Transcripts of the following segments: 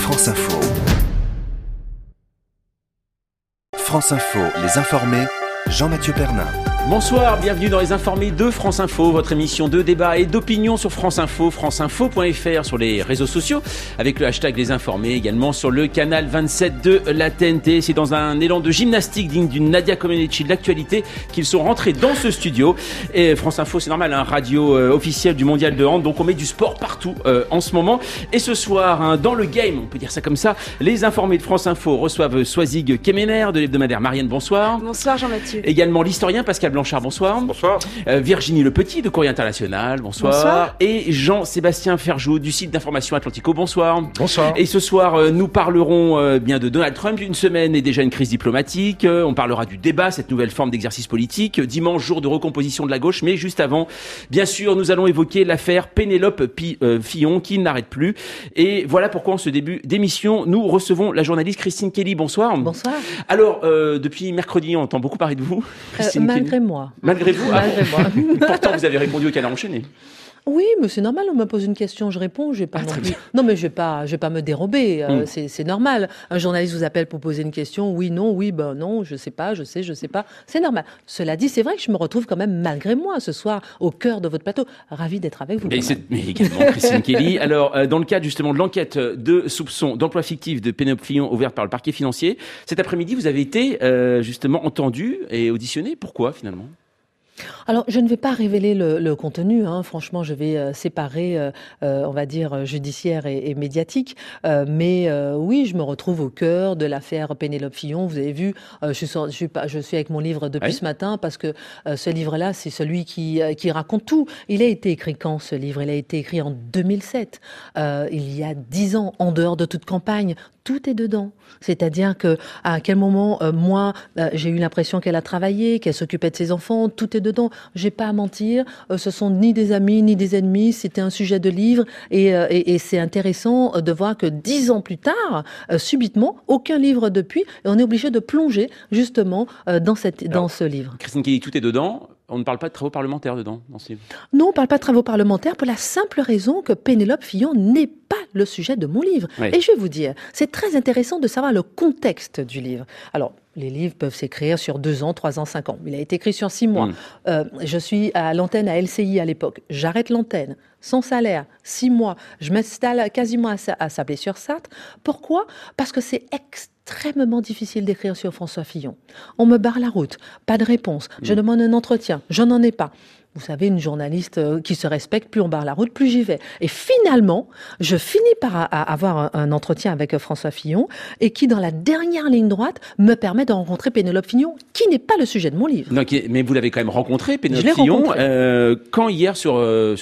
France Info. France Info, les informés, Jean-Mathieu Pernin. Bonsoir, bienvenue dans les informés de France Info, votre émission de débat et d'opinion sur France Info, franceinfo.fr, sur les réseaux sociaux, avec le hashtag Les Informés, également sur le canal 27 de la TNT. C'est dans un élan de gymnastique digne d'une Nadia Comaneci de l'actualité qu'ils sont rentrés dans ce studio. Et France Info, c'est normal, radio officielle du mondial de hand, donc on met du sport partout en ce moment. Et ce soir, dans le game, on peut dire ça comme ça, les informés de France Info reçoivent Swazig Kemener de l'hebdomadaire Marianne, bonsoir. Bonsoir Jean-Mathieu. Également l'historien Pascal Blanchard, bonsoir. Bonsoir. Virginie Le Petit de Courrier International, bonsoir. Bonsoir. Et Jean-Sébastien Ferjou du site d'information Atlantico, bonsoir. Bonsoir. Et ce soir, nous parlerons bien de Donald Trump. Une semaine et déjà une crise diplomatique. On parlera du débat, cette nouvelle forme d'exercice politique. Dimanche, jour de recomposition de la gauche. Mais juste avant, bien sûr, nous allons évoquer l'affaire Pénélope Fillon qui n'arrête plus. Et voilà pourquoi en ce début d'émission, nous recevons la journaliste Christine Kelly. Bonsoir. Bonsoir. Alors, depuis mercredi, on entend beaucoup parler de vous. Christine Malgré Kelly. moi. Malgré vous. Malgré moi. Pourtant, vous avez répondu au canard enchaîné. Oui, mais c'est normal, on me pose une question, je réponds, je vais pas non plus. Non, mais je vais pas me dérober, c'est normal. Un journaliste vous appelle pour poser une question, oui, non, je sais pas, je sais pas, c'est normal. Cela dit, c'est vrai que je me retrouve quand même malgré moi ce soir au cœur de votre plateau. Ravi d'être avec vous. Mais également Christine Kelly. Alors, dans le cadre justement de l'enquête de soupçons d'emploi fictif de Pénélope Fillon ouverte par le parquet financier, cet après-midi, vous avez été justement entendu et auditionné. Pourquoi finalement ? Alors, je ne vais pas révéler le contenu, franchement, je vais séparer, on va dire, judiciaire et médiatique, mais oui, je me retrouve au cœur de l'affaire Pénélope Fillon. Vous avez vu, je suis avec mon livre depuis ce matin, parce que ce livre-là, c'est celui qui raconte tout. Il a été écrit quand, ce livre ? Il a été écrit en 2007, il y a 10 ans, en dehors de toute campagne. Tout est dedans. C'est-à-dire que à quel moment, moi, j'ai eu l'impression qu'elle a travaillé, qu'elle s'occupait de ses enfants, tout est dedans. J'ai pas à mentir. Ce sont ni des amis, ni des ennemis. C'était un sujet de livre. Et c'est intéressant de voir que 10 ans plus tard, subitement, aucun livre depuis, et on est obligé de plonger, justement, dans ce livre. Christine Kelly, tout est dedans. On ne parle pas de travaux parlementaires dedans, dans ce livre. Non, on ne parle pas de travaux parlementaires pour la simple raison que Pénélope Fillon n'est pas le sujet de mon livre. Oui. Et je vais vous dire, c'est très intéressant de savoir le contexte du livre. Alors, les livres peuvent s'écrire sur 2 ans, 3 ans, 5 ans. Il a été écrit sur 6 mois. Je suis à l'antenne à LCI à l'époque. J'arrête l'antenne, sans salaire, 6 mois. Je m'installe quasiment à Sablé-sur-Sarthe. Pourquoi ? Parce que c'est extrêmement difficile d'écrire sur François Fillon. On me barre la route, pas de réponse. Je demande un entretien, je n'en ai pas. Vous savez, une journaliste qui se respecte, plus on barre la route, plus j'y vais. Et finalement, je finis par avoir un entretien avec François Fillon et qui, dans la dernière ligne droite, me permet de rencontrer Pénélope Fillon, qui n'est pas le sujet de mon livre. Donc, mais vous l'avez quand même rencontré, Pénélope Fillon. Quand hier sur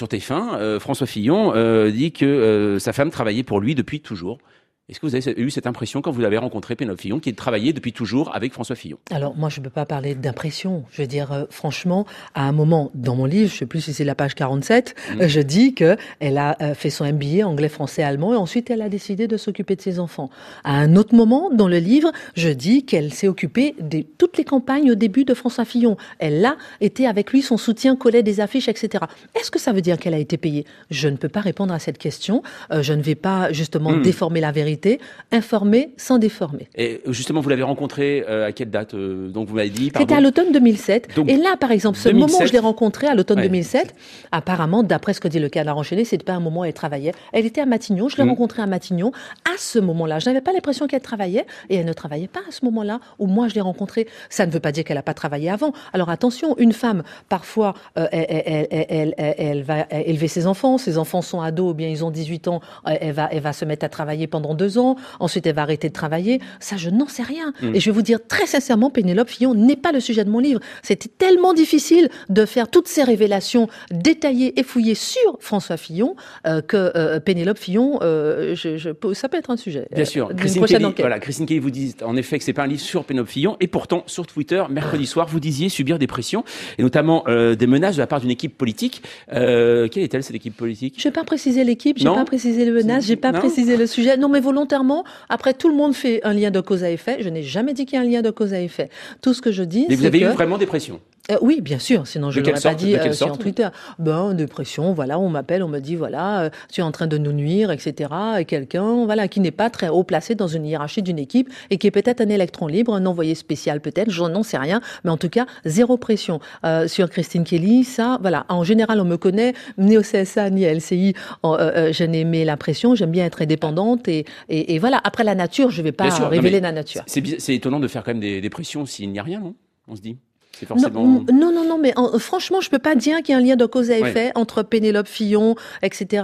TF1, François Fillon dit que sa femme travaillait pour lui depuis toujours. Est-ce que vous avez eu cette impression quand vous l'avez rencontré, Pénélope Fillon, qui travaillait depuis toujours avec François Fillon ? Alors, moi, je ne peux pas parler d'impression. Je veux dire, franchement, à un moment, dans mon livre, je ne sais plus si c'est la page 47, je dis qu'elle a fait son MBA anglais, français, allemand, et ensuite, elle a décidé de s'occuper de ses enfants. À un autre moment, dans le livre, je dis qu'elle s'est occupée de toutes les campagnes au début de François Fillon. Elle a été avec lui, son soutien collait des affiches, etc. Est-ce que ça veut dire qu'elle a été payée ? Je ne peux pas répondre à cette question. Je ne vais pas, justement, déformer la vérité. Informer sans déformer. Et justement, vous l'avez rencontré à quelle date ? Donc vous m'avez dit. C'était à l'automne 2007. Donc, et là, par exemple, ce 2007, moment où je l'ai rencontré à l'automne 2007, apparemment, d'après ce que dit le canard enchaîné, c'était pas un moment où elle travaillait. Elle était à Matignon. Je l'ai rencontrée à Matignon. À ce moment-là, je n'avais pas l'impression qu'elle travaillait, et elle ne travaillait pas à ce moment-là où moi je l'ai rencontrée. Ça ne veut pas dire qu'elle n'a pas travaillé avant. Alors attention, une femme, parfois, elle va élever ses enfants sont ados, ou bien ils ont 18 ans, elle va se mettre à travailler pendant 2 ans, ensuite elle va arrêter de travailler, ça je n'en sais rien. Et je vais vous dire très sincèrement, Pénélope Fillon n'est pas le sujet de mon livre. C'était tellement difficile de faire toutes ces révélations détaillées et fouillées sur François Fillon que Pénélope Fillon, ça peut être un sujet. Bien sûr, Christine Kelly, vous dit en effet que c'est pas un livre sur Pénélope Fillon, et pourtant sur Twitter, mercredi soir, vous disiez subir des pressions, et notamment des menaces de la part d'une équipe politique. Quelle est-elle, cette équipe politique ? Je n'ai pas précisé l'équipe, je n'ai pas précisé les menaces, je n'ai pas précisé le sujet. Non, mais volontairement, après tout le monde fait un lien de cause à effet. Je n'ai jamais dit qu'il y a un lien de cause à effet. Tout ce que je dis, mais vous avez eu vraiment des pressions ? Oui, bien sûr, sinon je De quelle l'aurais pas sorte? dit De quelle sur sorte? Twitter. Dépression, voilà, on m'appelle, on me dit, voilà, tu es en train de nous nuire, etc. Et quelqu'un, voilà, qui n'est pas très haut placé dans une hiérarchie d'une équipe et qui est peut-être un électron libre, un envoyé spécial peut-être, je n'en sais rien, mais en tout cas, zéro pression. Sur Christine Kelly, ça, voilà, en général, on me connaît, ni au CSA, ni à LCI, je n'aimais la pression, j'aime bien être indépendante et voilà. Après la nature, je vais pas Bien sûr, révéler la nature. C'est étonnant de faire quand même des pressions s'il n'y a rien, non? On se dit. C'est Non, forcément... mais franchement, je peux pas dire qu'il y a un lien de cause à effet entre Pénélope Fillon, etc.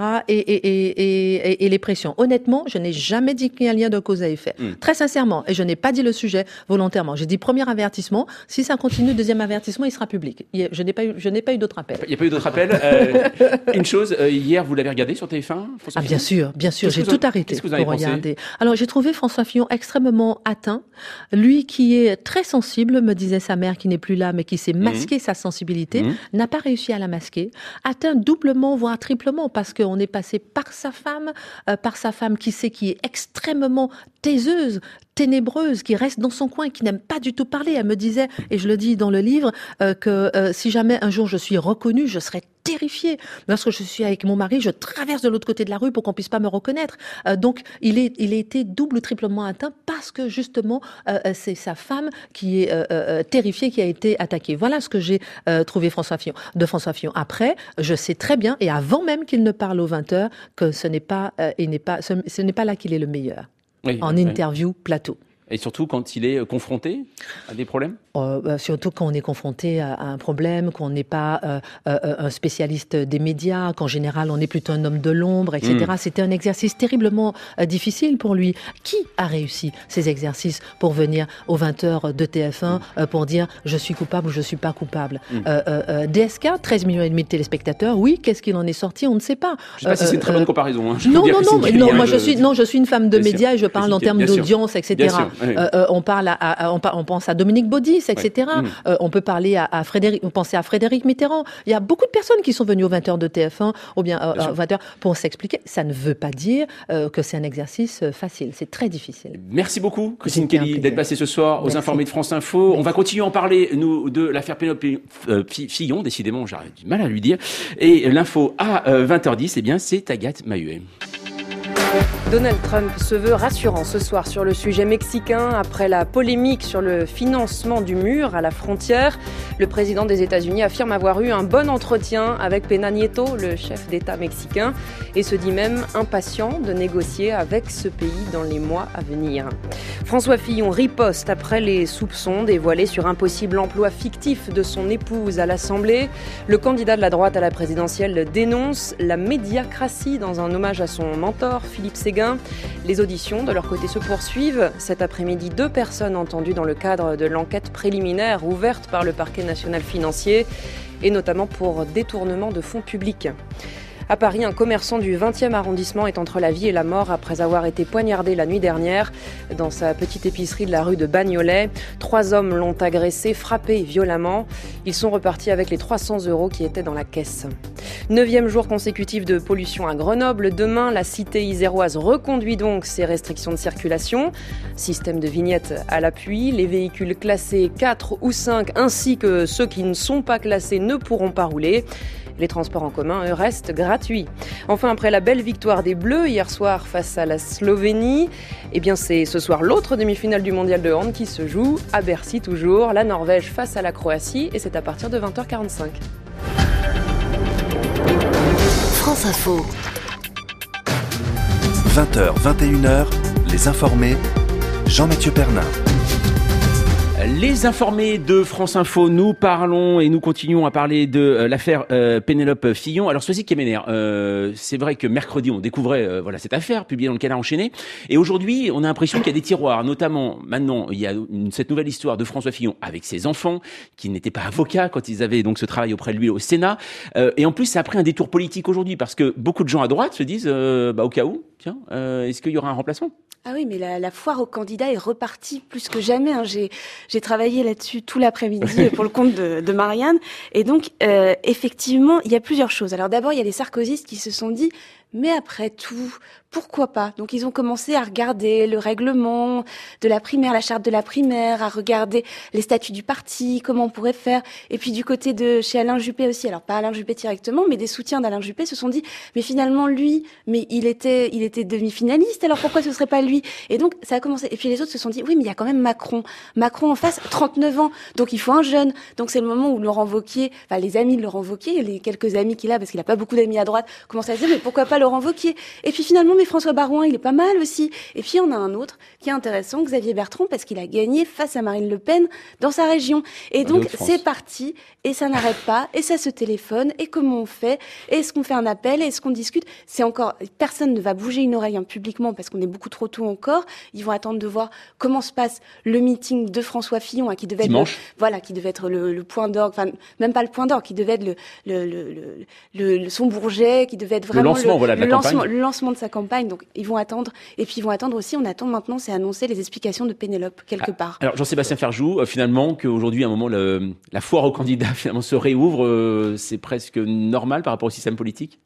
et les pressions. Honnêtement, je n'ai jamais dit qu'il y a un lien de cause à effet. Très sincèrement, et je n'ai pas dit le sujet volontairement. J'ai dit premier avertissement. Si ça continue, deuxième avertissement, il sera public. Je n'ai pas eu d'autres appels. Il n'y a pas eu d'autres appels. Une chose, hier, vous l'avez regardé sur TF1, François Fillon ? Bien sûr, j'ai tout arrêté Qu'est-ce que vous en avez pour pensé ? regarder. Alors, j'ai trouvé François Fillon extrêmement atteint. Lui qui est très sensible, me disait sa mère qui n'est plus là, mais qui s'est masqué sa sensibilité, n'a pas réussi à la masquer, atteint doublement, voire triplement, parce qu'on est passé par sa femme qui est extrêmement taiseuse, ténébreuse, qui reste dans son coin, qui n'aime pas du tout parler. Elle me disait, et je le dis dans le livre, que si jamais un jour je suis reconnue, je serais terrifiée. Lorsque je suis avec mon mari, je traverse de l'autre côté de la rue pour qu'on puisse pas me reconnaître. Donc, il a été double ou triplement atteint parce que justement, c'est sa femme qui est terrifiée, qui a été attaquée. Voilà ce que j'ai trouvé de François Fillon. Après, je sais très bien, et avant même qu'il ne parle aux 20h, que ce n'est pas là qu'il est le meilleur. Oui, en interview plateau. Et surtout quand il est confronté à des problèmes ? Surtout quand on est confronté à un problème, qu'on n'est pas un spécialiste des médias, qu'en général on est plutôt un homme de l'ombre, etc. C'était un exercice terriblement difficile pour lui. Qui a réussi ces exercices pour venir aux 20h de TF1 pour dire je suis coupable ou je suis pas coupable DSK, 13 millions et demi de téléspectateurs, oui, qu'est-ce qu'il en est sorti, on ne sait pas. Je sais pas si c'est une très bonne comparaison. Hein. Je suis une femme de médias et je parle en termes d'audience, etc. On pense à Dominique Baudis, etc. On peut parler à Frédéric, penser à Frédéric Mitterrand. Il y a beaucoup de personnes qui sont venues aux 20h de TF1 ou bien 20h pour s'expliquer. Ça ne veut pas dire que c'est un exercice facile. C'est très difficile. Merci beaucoup, Christine Kelly, d'être passée ce soir aux Informés de France Info. On va continuer à en parler, nous, de l'affaire Pénélope Fillon. Décidément, j'ai du mal à lui dire. Et l'info à 20h10, c'est Agathe Mahuet. Donald Trump se veut rassurant ce soir sur le sujet mexicain. Après la polémique sur le financement du mur à la frontière, le président des États-Unis affirme avoir eu un bon entretien avec Peña Nieto, le chef d'État mexicain, et se dit même impatient de négocier avec ce pays dans les mois à venir. François Fillon riposte après les soupçons dévoilés sur un possible emploi fictif de son épouse à l'Assemblée. Le candidat de la droite à la présidentielle dénonce la médiacratie dans un hommage à son mentor, Philippe Séguin. Les auditions, de leur côté, se poursuivent. Cet après-midi, 2 personnes entendues dans le cadre de l'enquête préliminaire ouverte par le parquet national financier, et notamment pour détournement de fonds publics. À Paris, un commerçant du 20e arrondissement est entre la vie et la mort après avoir été poignardé la nuit dernière dans sa petite épicerie de la rue de Bagnolet. 3 hommes l'ont agressé, frappé violemment. Ils sont repartis avec les 300 € qui étaient dans la caisse. 9e jour consécutif de pollution à Grenoble. Demain, la cité iséroise reconduit donc ses restrictions de circulation. Système de vignettes à l'appui. Les véhicules classés 4 ou 5 ainsi que ceux qui ne sont pas classés ne pourront pas rouler. Les transports en commun, eux, restent gratuits. Enfin, après la belle victoire des Bleus hier soir face à la Slovénie, c'est ce soir l'autre demi-finale du mondial de hand qui se joue à Bercy toujours. La Norvège face à la Croatie et c'est à partir de 20h45. France Info. 20h, 21h, les informés, Jean-Mathieu Pernin. Les informés de France Info, nous parlons et nous continuons à parler de l'affaire Pénélope Fillon. Alors, Soisy Kemener, c'est vrai que mercredi, on découvrait cette affaire publiée dans le Canard enchaîné. Et aujourd'hui, on a l'impression qu'il y a des tiroirs. Notamment, maintenant, il y a cette nouvelle histoire de François Fillon avec ses enfants, qui n'étaient pas avocats quand ils avaient donc ce travail auprès de lui au Sénat. Et en plus, ça a pris un détour politique aujourd'hui, parce que beaucoup de gens à droite se disent, au cas où, tiens, est-ce qu'il y aura un remplaçant ? Ah oui, mais la foire aux candidats est repartie plus que jamais. J'ai travaillé là-dessus tout l'après-midi pour le compte de Marianne. Et donc, effectivement, il y a plusieurs choses. Alors d'abord, il y a les sarkozystes qui se sont dit mais après tout, pourquoi pas? Donc ils ont commencé à regarder le règlement de la primaire, la charte de la primaire, à regarder les statuts du parti, comment on pourrait faire. Et puis du côté de chez Alain Juppé aussi, alors pas Alain Juppé directement, mais des soutiens d'Alain Juppé se sont dit, mais finalement lui, mais il était demi-finaliste, alors pourquoi ce serait pas lui? Et donc ça a commencé. Et puis les autres se sont dit, oui, mais il y a quand même Macron en face, 39 ans, donc il faut un jeune. Donc c'est le moment où Laurent Wauquiez, enfin les amis de Laurent Wauquiez, les quelques amis qu'il a, parce qu'il a pas beaucoup d'amis à droite, commencent à se dire, mais pourquoi pas Laurent Wauquiez? Et puis finalement, mais François Baroin, il est pas mal aussi. Et puis on a un autre qui est intéressant, Xavier Bertrand, parce qu'il a gagné face à Marine Le Pen dans sa région. Et donc c'est parti, et ça n'arrête pas, et ça se téléphone, et comment on fait, et est-ce qu'on fait un appel, et est-ce qu'on discute? C'est encore, personne ne va bouger une oreille publiquement parce qu'on est beaucoup trop tôt encore. Ils vont attendre de voir comment se passe le meeting de François Fillon, qui devait être le point d'orgue, enfin même pas le point d'orgue, qui devait être son Bourget, qui devait être vraiment le lancement de sa campagne. Donc ils vont attendre, et puis ils vont attendre aussi, on attend maintenant, c'est annoncer les explications de Pénélope quelque part. Alors Jean-Sébastien Ferjou, finalement qu'aujourd'hui à un moment la foire aux candidats finalement se réouvre, c'est presque normal par rapport au système politique?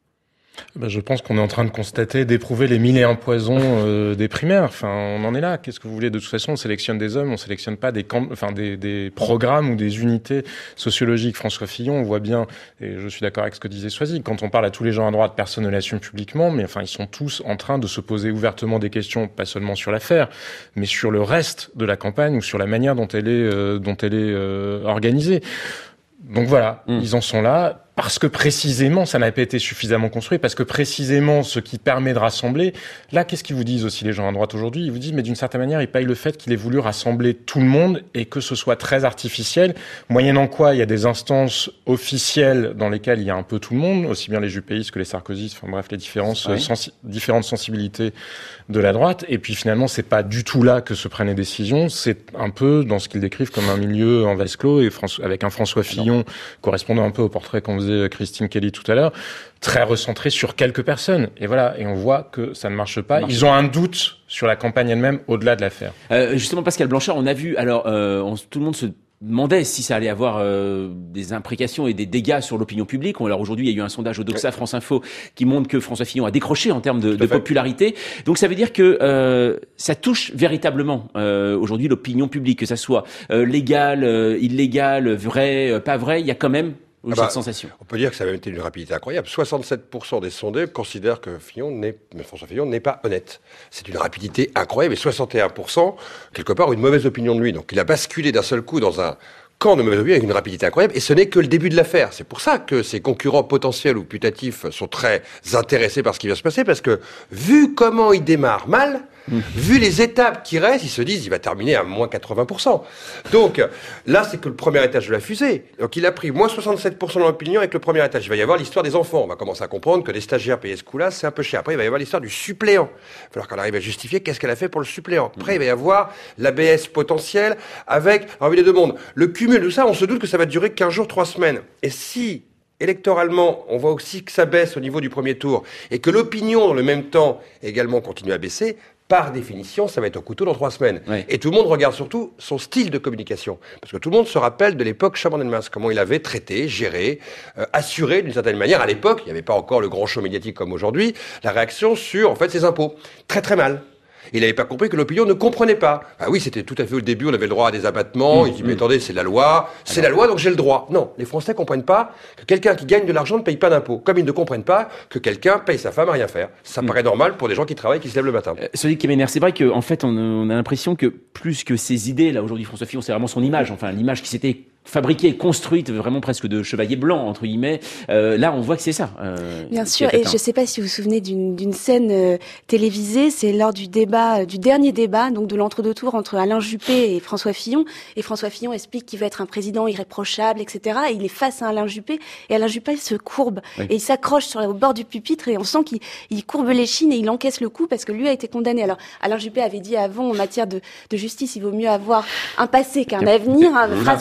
Je pense qu'on est en train de constater, d'éprouver les 1001 poisons des primaires. Enfin, on en est là. Qu'est-ce que vous voulez? De toute façon, on sélectionne des hommes, on sélectionne pas des programmes ou des unités sociologiques. François Fillon, on voit bien, et je suis d'accord avec ce que disait Soisy, quand on parle à tous les gens à droite, personne ne l'assume publiquement, mais enfin, ils sont tous en train de se poser ouvertement des questions, pas seulement sur l'affaire, mais sur le reste de la campagne ou sur la manière dont elle est organisée. Donc voilà, ils en sont là. Parce que précisément, ça n'a pas été suffisamment construit, parce que précisément, ce qui permet de rassembler, là, qu'est-ce qu'ils vous disent aussi les gens à droite aujourd'hui? Ils vous disent, mais d'une certaine manière, ils payent le fait qu'il ait voulu rassembler tout le monde et que ce soit très artificiel, moyennant quoi il y a des instances officielles dans lesquelles il y a un peu tout le monde, aussi bien les juppéistes que les sarkozystes, enfin bref, les différentes sensibilités de la droite. Et puis finalement, c'est pas du tout là que se prennent les décisions, c'est un peu dans ce qu'ils décrivent comme un milieu en vase clos, et avec un François Fillon correspondant un peu au portrait qu'on faisait Christine Kelly tout à l'heure, très recentré sur quelques personnes. Et voilà, et on voit que ça ne marche pas. Ils ont un doute sur la campagne elle-même au-delà de l'affaire. Justement, Pascal Blanchard, on a vu, alors tout le monde se demandait si ça allait avoir des imprécations et des dégâts sur l'opinion publique. Alors aujourd'hui, il y a eu un sondage au Doxa France Info qui montre que François Fillon a décroché en termes de popularité. Donc ça veut dire que ça touche véritablement aujourd'hui l'opinion publique, que ça soit légal, illégal, vrai, pas vrai. Il y a quand même cette sensation. On peut dire que ça a été une rapidité incroyable. 67% des sondés considèrent que François Fillon n'est pas honnête. C'est une rapidité incroyable. Et 61%, quelque part, une mauvaise opinion de lui. Donc il a basculé d'un seul coup dans un camp de mauvaise opinion avec une rapidité incroyable. Et ce n'est que le début de l'affaire. C'est pour ça que ses concurrents potentiels ou putatifs sont très intéressés par ce qui vient se passer. Parce que, vu comment il démarre mal, vu les étapes qui restent, ils se disent il va terminer à moins 80%. Donc là, c'est que le premier étage de la fusée. Donc il a pris moins 67% de l'opinion avec le premier étage. Il va y avoir l'histoire des enfants. On va commencer à comprendre que les stagiaires payés ce coup-là, c'est un peu cher. Après, il va y avoir l'histoire du suppléant. Il va falloir qu'on arrive à justifier qu'est-ce qu'elle a fait pour le suppléant. Après, il va y avoir l'ABS potentiel avec, alors il y a deux mondes. Le cumul de ça, on se doute que ça va durer 15 jours, 3 semaines. Et si électoralement, on voit aussi que ça baisse au niveau du premier tour et que l'opinion, dans le même temps, également continue à baisser, par définition, ça va être au couteau dans 3 semaines. Oui. Et tout le monde regarde surtout son style de communication. Parce que tout le monde se rappelle de l'époque Chaban-Delmas, comment il avait traité, géré, assuré d'une certaine manière. À l'époque, il n'y avait pas encore le grand show médiatique comme aujourd'hui, la réaction sur, en fait, ses impôts. Très très mal. Il n'avait pas compris que l'opinion ne comprenait pas. Ah oui, c'était tout à fait au début, on avait le droit à des abattements. Il dit, mais attendez, c'est la loi, donc j'ai le droit. Non, les Français comprennent pas que quelqu'un qui gagne de l'argent ne paye pas d'impôts. Comme ils ne comprennent pas que quelqu'un paye sa femme à rien faire. Ça paraît normal pour des gens qui travaillent, qui se lèvent le matin. Celui qui m'énerve, c'est vrai qu'en fait, on a l'impression que plus que ses idées, là aujourd'hui, François Fillon, c'est vraiment son image, enfin l'image qui s'était fabriquée, construite vraiment presque de chevalier blanc entre guillemets. Là, on voit que c'est ça. Bien sûr. Et je ne sais pas si vous vous souvenez d'une scène télévisée. C'est lors du dernier débat, donc de l'entre-deux tours entre Alain Juppé et François Fillon. Et François Fillon explique qu'il veut être un président irréprochable, etc. Et il est face à Alain Juppé. Et Alain Juppé se courbe et il s'accroche au bord du pupitre et on sent qu'il courbe l'échine et il encaisse le coup parce que lui a été condamné. Alors Alain Juppé avait dit avant en matière de justice, il vaut mieux avoir un passé qu'un avenir. Une phrase qui ressort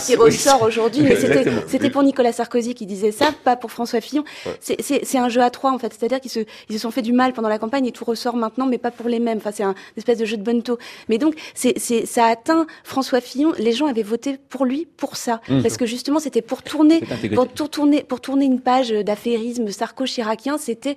ressort aujourd'hui, mais c'était pour Nicolas Sarkozy qui disait ça, pas pour François Fillon. Ouais. C'est un jeu à trois, en fait. C'est-à-dire qu'ils se sont fait du mal pendant la campagne et tout ressort maintenant, mais pas pour les mêmes. Enfin, c'est une espèce de jeu de bonneteau. Mais donc, ça a atteint François Fillon. Les gens avaient voté pour lui, pour ça. Parce que justement, c'était pour tourner une page d'affairisme sarko-chiracien.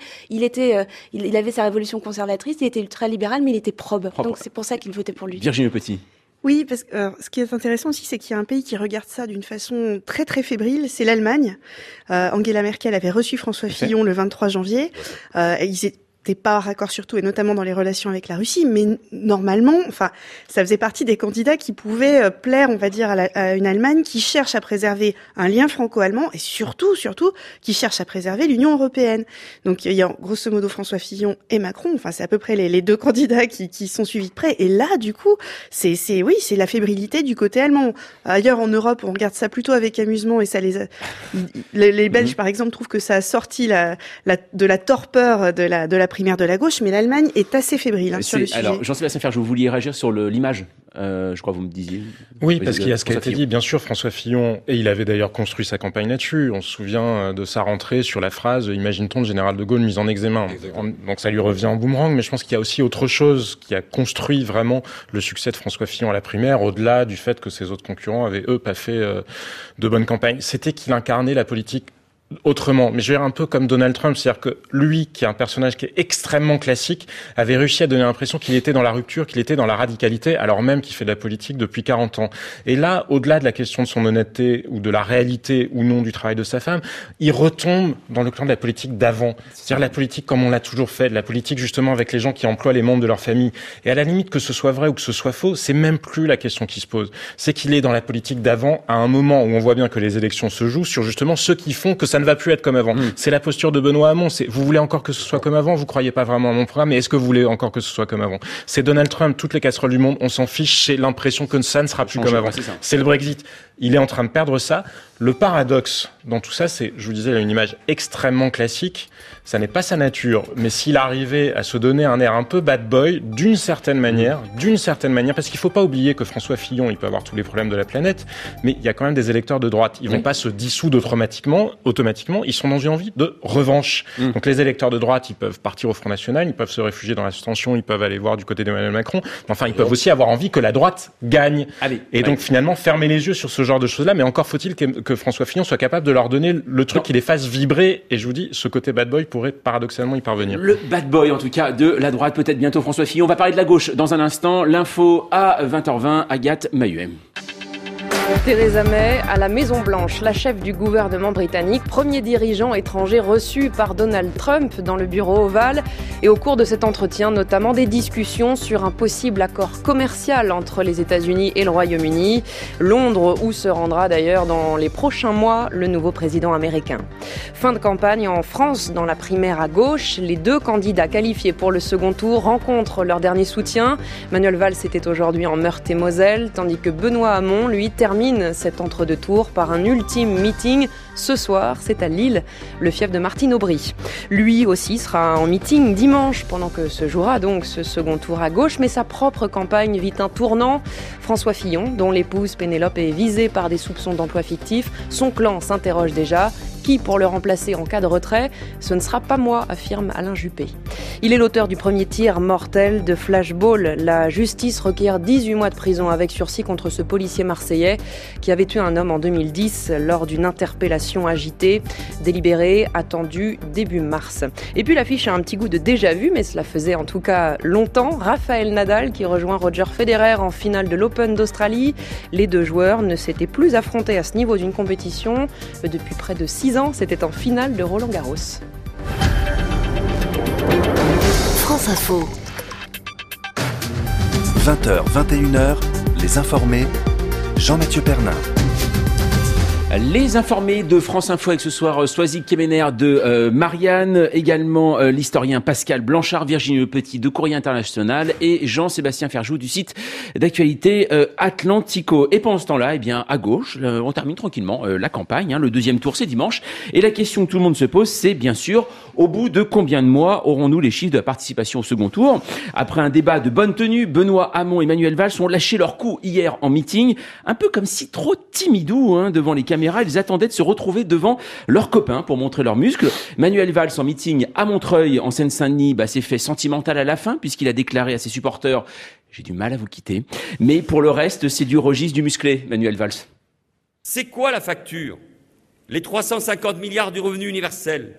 Il avait sa révolution conservatrice, il était ultra-libéral, mais il était probe. Donc, c'est pour ça qu'il votait pour lui. Virginie Petit. Oui, parce que ce qui est intéressant aussi, c'est qu'il y a un pays qui regarde ça d'une façon très très fébrile, c'est l'Allemagne. Angela Merkel avait reçu François Fillon le 23 janvier. Ils n'étaient pas raccord surtout, et notamment dans les relations avec la Russie, mais normalement, ça faisait partie des candidats qui pouvaient plaire, on va dire, à une Allemagne qui cherche à préserver un lien franco-allemand et surtout, qui cherche à préserver l'Union européenne. Donc, il y a grosso modo François Fillon et Macron. C'est à peu près les deux candidats qui sont suivis de près. Et là, du coup, c'est la fébrilité du côté allemand. Ailleurs, en Europe, on regarde ça plutôt avec amusement et ça les Belges, par exemple, trouvent que ça a sorti de la torpeur de la primaire de la gauche, mais l'Allemagne est assez fébrile sur le sujet. Alors, Jean-Sébastien Ferjou, vous vouliez réagir sur l'image, je crois que vous me disiez. Oui, parce qu'il y a ce qui a été dit, bien sûr, François Fillon, et il avait d'ailleurs construit sa campagne là-dessus. On se souvient de sa rentrée sur la phrase « Imagine-t-on le général de Gaulle mise en examen ». Donc ça lui revient en boomerang, mais je pense qu'il y a aussi autre chose qui a construit vraiment le succès de François Fillon à la primaire, au-delà du fait que ses autres concurrents avaient, eux, pas fait de bonnes campagnes. C'était qu'il incarnait la politique autrement, mais je veux dire un peu comme Donald Trump, c'est-à-dire que lui, qui est un personnage qui est extrêmement classique, avait réussi à donner l'impression qu'il était dans la rupture, qu'il était dans la radicalité, alors même qu'il fait de la politique depuis 40 ans. Et là, au-delà de la question de son honnêteté ou de la réalité ou non du travail de sa femme, il retombe dans le clan de la politique d'avant, c'est-à-dire la politique comme on l'a toujours fait, de la politique justement avec les gens qui emploient les membres de leur famille. Et à la limite, que ce soit vrai ou que ce soit faux, c'est même plus la question qui se pose. C'est qu'il est dans la politique d'avant à un moment où on voit bien que les élections se jouent sur justement ceux qui font que ça ne va plus être comme avant. C'est la posture de Benoît Hamon. Vous voulez encore que ce soit comme avant? Vous croyez pas vraiment à mon programme, mais est-ce que vous voulez encore que ce soit comme avant? C'est Donald Trump. Toutes les casseroles du monde, on s'en fiche. C'est l'impression que ça ne sera plus comme avant. C'est le Brexit. Il est en train de perdre ça. Le paradoxe dans tout ça, c'est, je vous disais, il a une image extrêmement classique. Ça n'est pas sa nature, mais s'il arrivait à se donner un air un peu bad boy, d'une certaine manière, parce qu'il faut pas oublier que François Fillon, il peut avoir tous les problèmes de la planète, mais il y a quand même des électeurs de droite. Ils vont pas se dissoudre automatiquement. Ils sont dans une envie de revanche. Donc les électeurs de droite, ils peuvent partir au Front National, ils peuvent se réfugier dans l'abstention, ils peuvent aller voir du côté d'Emmanuel Macron. Enfin, ils peuvent aussi avoir envie que la droite gagne. Donc finalement, fermer les yeux sur ce genre de choses-là, mais encore faut-il que François Fillon soit capable de leur donner le truc qui les fasse vibrer. Et je vous dis, ce côté bad boy pourrait paradoxalement y parvenir. Le bad boy, en tout cas, de la droite, peut-être bientôt François Fillon. On va parler de la gauche dans un instant. L'info à 20h20, Agathe Mahuem. Theresa May à la Maison-Blanche, la chef du gouvernement britannique, premier dirigeant étranger reçu par Donald Trump dans le bureau ovale. Et au cours de cet entretien, notamment des discussions sur un possible accord commercial entre les États-Unis et le Royaume-Uni. Londres, où se rendra d'ailleurs dans les prochains mois le nouveau président américain. Fin de campagne en France, dans la primaire à gauche. Les deux candidats qualifiés pour le second tour rencontrent leur dernier soutien. Manuel Valls était aujourd'hui en Meurthe-et-Moselle, tandis que Benoît Hamon, lui, termine cet entre-deux tours par un ultime meeting. Ce soir, c'est à Lille, le fief de Martine Aubry. Lui aussi sera en meeting dimanche, pendant que se jouera donc ce second tour à gauche, mais sa propre campagne vit un tournant. François Fillon, dont l'épouse Pénélope est visée par des soupçons d'emploi fictif, son clan s'interroge déjà. Qui pour le remplacer en cas de retrait? Ce ne sera pas moi, affirme Alain Juppé. Il est l'auteur du premier tir mortel de Flashball. La justice requiert 18 mois de prison avec sursis contre ce policier marseillais qui avait tué un homme en 2010 lors d'une interpellation agitée. Délibéré, attendu début mars. Et puis l'affiche a un petit goût de déjà-vu, mais cela faisait en tout cas longtemps. Rafael Nadal qui rejoint Roger Federer en finale de l'Open d'Australie. Les deux joueurs ne s'étaient plus affrontés à ce niveau d'une compétition depuis près de 6 ans, c'était en finale de Roland-Garros. France Info. 20h, 21h, les informés. Jean-Mathieu Pernin. Les informés de France Info avec ce soir Soisy Kemener de Marianne, également l'historien Pascal Blanchard, Virginie Le Petit de Courrier International et Jean-Sébastien Ferjou du site d'actualité Atlantico. Et pendant ce temps-là, eh bien, à gauche, on termine tranquillement la campagne. Le deuxième tour, c'est dimanche. Et la question que tout le monde se pose, c'est bien sûr, au bout de combien de mois aurons-nous les chiffres de la participation au second tour? Après un débat de bonne tenue, Benoît Hamon et Manuel Valls ont lâché leur coup hier en meeting, un peu comme si trop timidou devant les caméras. Ils attendaient de se retrouver devant leurs copains pour montrer leurs muscles. Manuel Valls en meeting à Montreuil, en Seine-Saint-Denis, s'est fait sentimental à la fin puisqu'il a déclaré à ses supporters « J'ai du mal à vous quitter ». Mais pour le reste, c'est du registre du musclé, Manuel Valls. C'est quoi la facture? Les 350 milliards du revenu universel,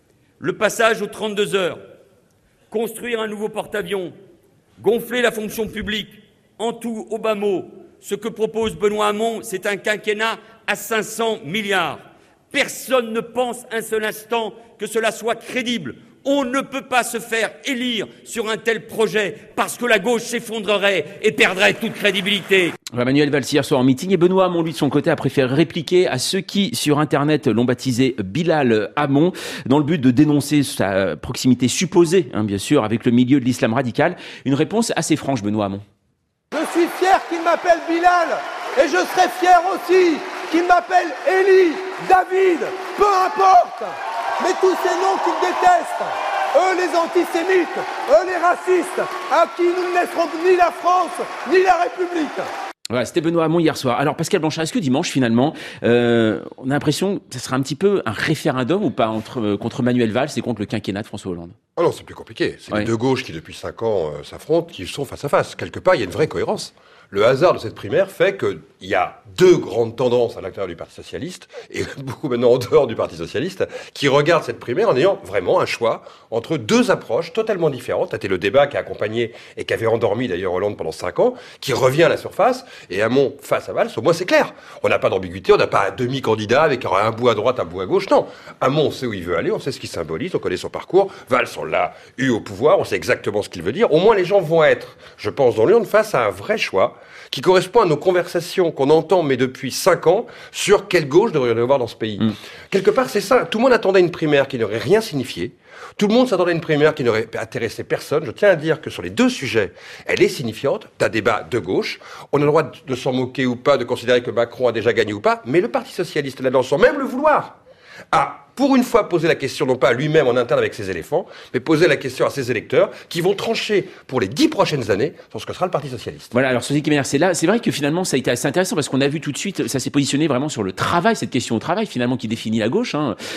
le passage aux 32 heures, construire un nouveau porte-avions, gonfler la fonction publique, en tout, au bas mot, ce que propose Benoît Hamon, c'est un quinquennat à 500 milliards. Personne ne pense un seul instant que cela soit crédible. On ne peut pas se faire élire sur un tel projet parce que la gauche s'effondrerait et perdrait toute crédibilité. Manuel Valls hier soir en meeting et Benoît Hamon, lui, de son côté, a préféré répliquer à ceux qui, sur Internet, l'ont baptisé Bilal Hamon, dans le but de dénoncer sa proximité supposée, bien sûr, avec le milieu de l'islam radical. Une réponse assez franche, Benoît Hamon. Je suis fier qu'il m'appelle Bilal et je serai fier aussi qu'il m'appelle Élie, David, peu importe. Mais tous ces noms qu'ils détestent, eux les antisémites, eux les racistes, à qui nous ne laisserons ni la France, ni la République. Voilà, c'était Benoît Hamon hier soir. Alors Pascal Blanchard, est-ce que dimanche finalement, on a l'impression que ça sera un petit peu un référendum ou pas contre Manuel Valls et contre le quinquennat de François Hollande? Ah non, c'est plus compliqué. C'est les deux gauches qui depuis 5 ans s'affrontent, qui sont face à face. Quelque part, il y a une vraie cohérence. Le hasard de cette primaire fait qu'il y a deux grandes tendances à l'intérieur du Parti Socialiste, et beaucoup maintenant en dehors du Parti Socialiste, qui regardent cette primaire en ayant vraiment un choix entre deux approches totalement différentes. C'était le débat qui a accompagné et qui avait endormi d'ailleurs Hollande pendant 5 ans, qui revient à la surface, et Hamon face à Valls, au moins c'est clair. On n'a pas d'ambiguïté, on n'a pas un demi-candidat avec un bout à droite, un bout à gauche, non. Hamon, on sait où il veut aller, on sait ce qu'il symbolise, on connaît son parcours. Valls, on l'a eu au pouvoir, on sait exactement ce qu'il veut dire. Au moins les gens vont être, je pense, dans l'urne face à un vrai choix qui correspond à nos conversations qu'on entend, mais depuis 5 ans, sur quelle gauche devrait y avoir dans ce pays. Quelque part, c'est ça. Tout le monde attendait une primaire qui n'aurait rien signifié. Tout le monde s'attendait à une primaire qui n'aurait intéressé personne. Je tiens à dire que sur les deux sujets, elle est signifiante d'un débat de gauche. On a le droit de s'en moquer ou pas, de considérer que Macron a déjà gagné ou pas, mais le Parti Socialiste, là-dedans, sans même le vouloir, a pour une fois poser la question, non pas à lui-même en interne avec ses éléphants, mais poser la question à ses électeurs qui vont trancher pour les 10 prochaines années sur ce que sera le Parti Socialiste. Voilà, alors Soisy Kemener, c'est là, c'est vrai que finalement ça a été assez intéressant parce qu'on a vu tout de suite, ça s'est positionné vraiment sur le travail, cette question au travail finalement qui définit la gauche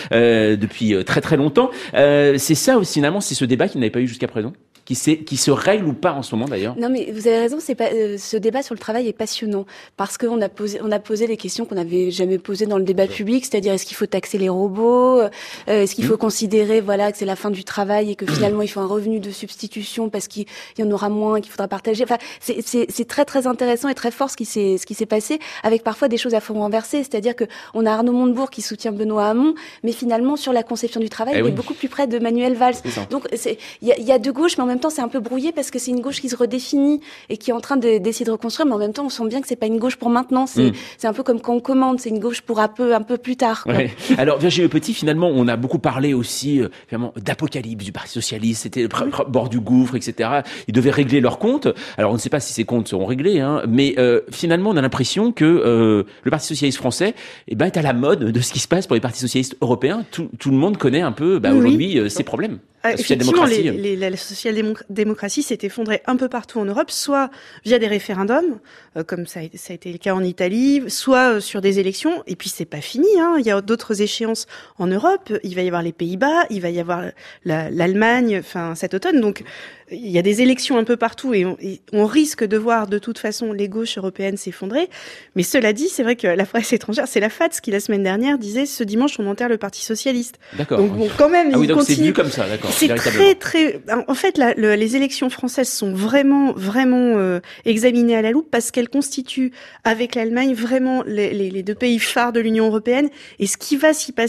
depuis très très longtemps. C'est ça aussi finalement, c'est ce débat qu'il n'avait pas eu jusqu'à présent, qui se règle ou pas en ce moment d'ailleurs. Non mais vous avez raison, c'est pas ce débat sur le travail est passionnant parce qu'on a posé les questions qu'on n'avait jamais posées dans le débat public, c'est-à-dire est-ce qu'il faut taxer les robots, est-ce qu'il faut considérer que c'est la fin du travail et que finalement il faut un revenu de substitution parce qu'il y en aura moins qu'il faudra partager. Enfin, c'est très très intéressant et très fort ce qui s'est passé avec parfois des choses à fond renversées, c'est-à-dire que on a Arnaud Montebourg qui soutient Benoît Hamon, mais finalement sur la conception du travail, il est beaucoup plus près de Manuel Valls. Donc il y a deux gauches, mais en même temps c'est un peu brouillé parce que c'est une gauche qui se redéfinit et qui est en train d'essayer de reconstruire, mais en même temps on sent bien que c'est pas une gauche pour maintenant, c'est un peu comme quand on commande, c'est une gauche pour un peu plus tard, quoi. Ouais. Alors Virginie Le Petit, finalement on a beaucoup parlé aussi d'apocalypse du Parti Socialiste, c'était le bord du gouffre, etc. Ils devaient régler leurs comptes. Alors on ne sait pas si ces comptes seront réglés, mais finalement on a l'impression que le Parti Socialiste français est à la mode de ce qui se passe pour les partis socialistes européens. Tout le monde connaît un peu aujourd'hui ces problèmes. Effectivement, la social-démocratie s'est effondrée un peu partout en Europe, soit via des référendums, comme ça a été le cas en Italie, soit sur des élections. Et puis c'est pas fini, il y a d'autres échéances en Europe. Il va y avoir les Pays-Bas, il va y avoir l'Allemagne, cet automne. Donc il y a des élections un peu partout et on risque de voir de toute façon les gauches européennes s'effondrer. Mais cela dit, c'est vrai que la presse étrangère, c'est la FATS qui la semaine dernière disait ce dimanche on enterre le Parti Socialiste. D'accord. Donc bon, quand même, donc continue. c'est venu comme ça, d'accord. C'est très. En fait, les élections françaises sont vraiment examinées à la loupe parce qu'elles constituent, avec l'Allemagne, vraiment les deux pays phares de l'Union européenne. Et ce qui va s'y passer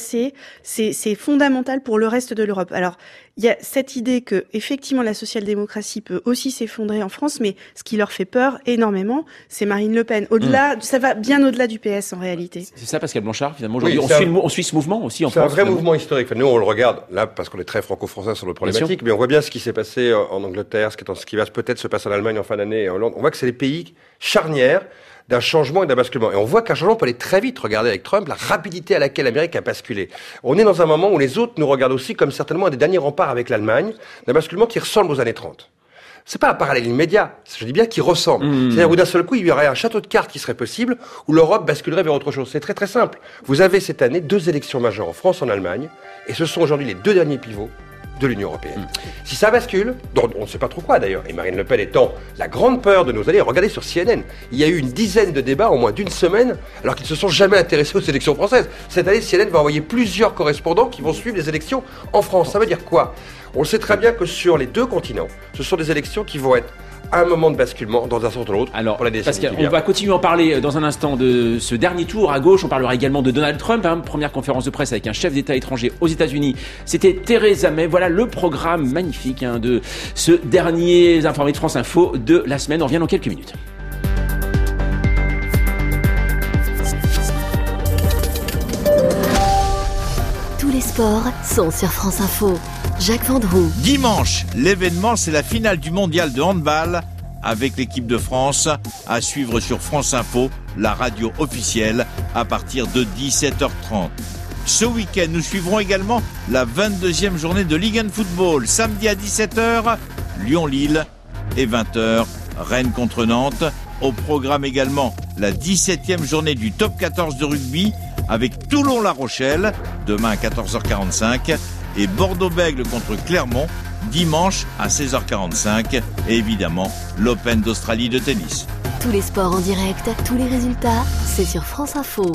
c'est fondamental pour le reste de l'Europe. Alors, il y a cette idée que, effectivement, la social-démocratie peut aussi s'effondrer en France, mais ce qui leur fait peur énormément, c'est Marine Le Pen. Ça va bien au-delà du PS, en réalité. C'est ça, Pascal Blanchard, finalement. Aujourd'hui, on suit ce mouvement aussi en France. C'est un vrai mouvement historique. Enfin, nous, on le regarde, là, parce qu'on est très franco-français sur le problématique, mais on voit bien ce qui s'est passé en Angleterre, ce qui va peut-être se passer en Allemagne en fin d'année et en Hollande. On voit que c'est des pays charnières d'un changement et d'un basculement. Et on voit qu'un changement peut aller très vite. Regardez avec Trump, la rapidité à laquelle l'Amérique a basculé. On est dans un moment où les autres nous regardent aussi comme certainement un des derniers remparts avec l'Allemagne, d'un basculement qui ressemble aux années 30. C'est pas un parallèle immédiat, je dis bien qu'il ressemble. C'est-à-dire où d'un seul coup, il y aurait un château de cartes qui serait possible, où l'Europe basculerait vers autre chose. C'est très très simple. Vous avez cette année 2 élections majeures en France, en Allemagne, et ce sont aujourd'hui les 2 derniers pivots de l'Union européenne. Si ça bascule, dont on ne sait pas trop quoi d'ailleurs, et Marine Le Pen étant la grande peur de nos alliés, regardez sur CNN, il y a eu une dizaine de débats en moins d'une semaine, alors qu'ils ne se sont jamais intéressés aux élections françaises. Cette année, CNN va envoyer plusieurs correspondants qui vont suivre les élections en France. Ça veut dire quoi? On le sait très bien que sur les 2 continents, ce sont des élections qui vont être un moment de basculement dans un sens ou l'autre pour la décennie qui vient. On va continuer à en parler dans un instant de ce dernier tour à gauche. On parlera également de Donald Trump, première conférence de presse avec un chef d'État étranger aux États-Unis. C'était Theresa May. Voilà le programme magnifique de ce dernier informé de France Info de la semaine. On revient dans quelques minutes. Tous les sports sont sur France Info. Jacques Vendroux. Dimanche, l'événement, c'est la finale du mondial de handball avec l'équipe de France à suivre sur France Info, la radio officielle, à partir de 17h30. Ce week-end, nous suivrons également la 22e journée de Ligue 1 Football. Samedi à 17h, Lyon-Lille et 20h, Rennes contre Nantes. Au programme également la 17e journée du top 14 de rugby avec Toulon-La Rochelle, demain à 14h45. Et Bordeaux-Bègles contre Clermont, dimanche à 16h45. Et évidemment, l'Open d'Australie de tennis. Tous les sports en direct, tous les résultats, c'est sur France Info.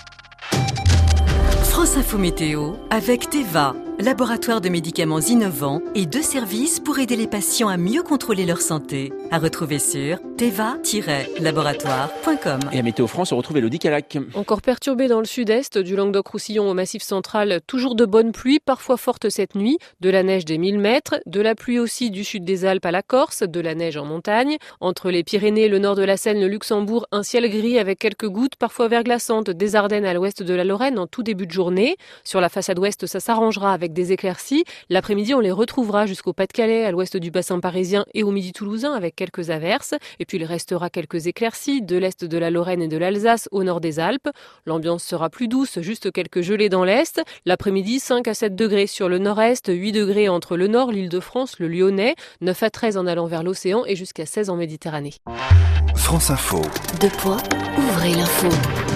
France Info Météo avec Teva, laboratoire de médicaments innovants et de services pour aider les patients à mieux contrôler leur santé. À retrouver sur teva-laboratoire.com. Et à Météo France, on retrouve Élodie Calac. Encore perturbé dans le sud-est, du Languedoc-Roussillon au Massif central, toujours de bonnes pluies, parfois fortes cette nuit, de la neige des 1000 mètres, de la pluie aussi du sud des Alpes à la Corse, de la neige en montagne. Entre les Pyrénées, le nord de la Seine, le Luxembourg, un ciel gris avec quelques gouttes, parfois verglaçantes, des Ardennes à l'ouest de la Lorraine en tout début de journée. Sur la façade ouest, ça s'arrangera avec des éclaircies. L'après-midi, on les retrouvera jusqu'au Pas-de-Calais, à l'ouest du bassin parisien et au midi toulousain avec quelques averses. Et puis il restera quelques éclaircies de l'est de la Lorraine et de l'Alsace au nord des Alpes. L'ambiance sera plus douce, juste quelques gelées dans l'est. L'après-midi, 5 à 7 degrés sur le nord-est, 8 degrés entre le nord, l'Île-de-France, le Lyonnais, 9 à 13 en allant vers l'océan et jusqu'à 16 en Méditerranée. France Info. Deux points, ouvrez l'info.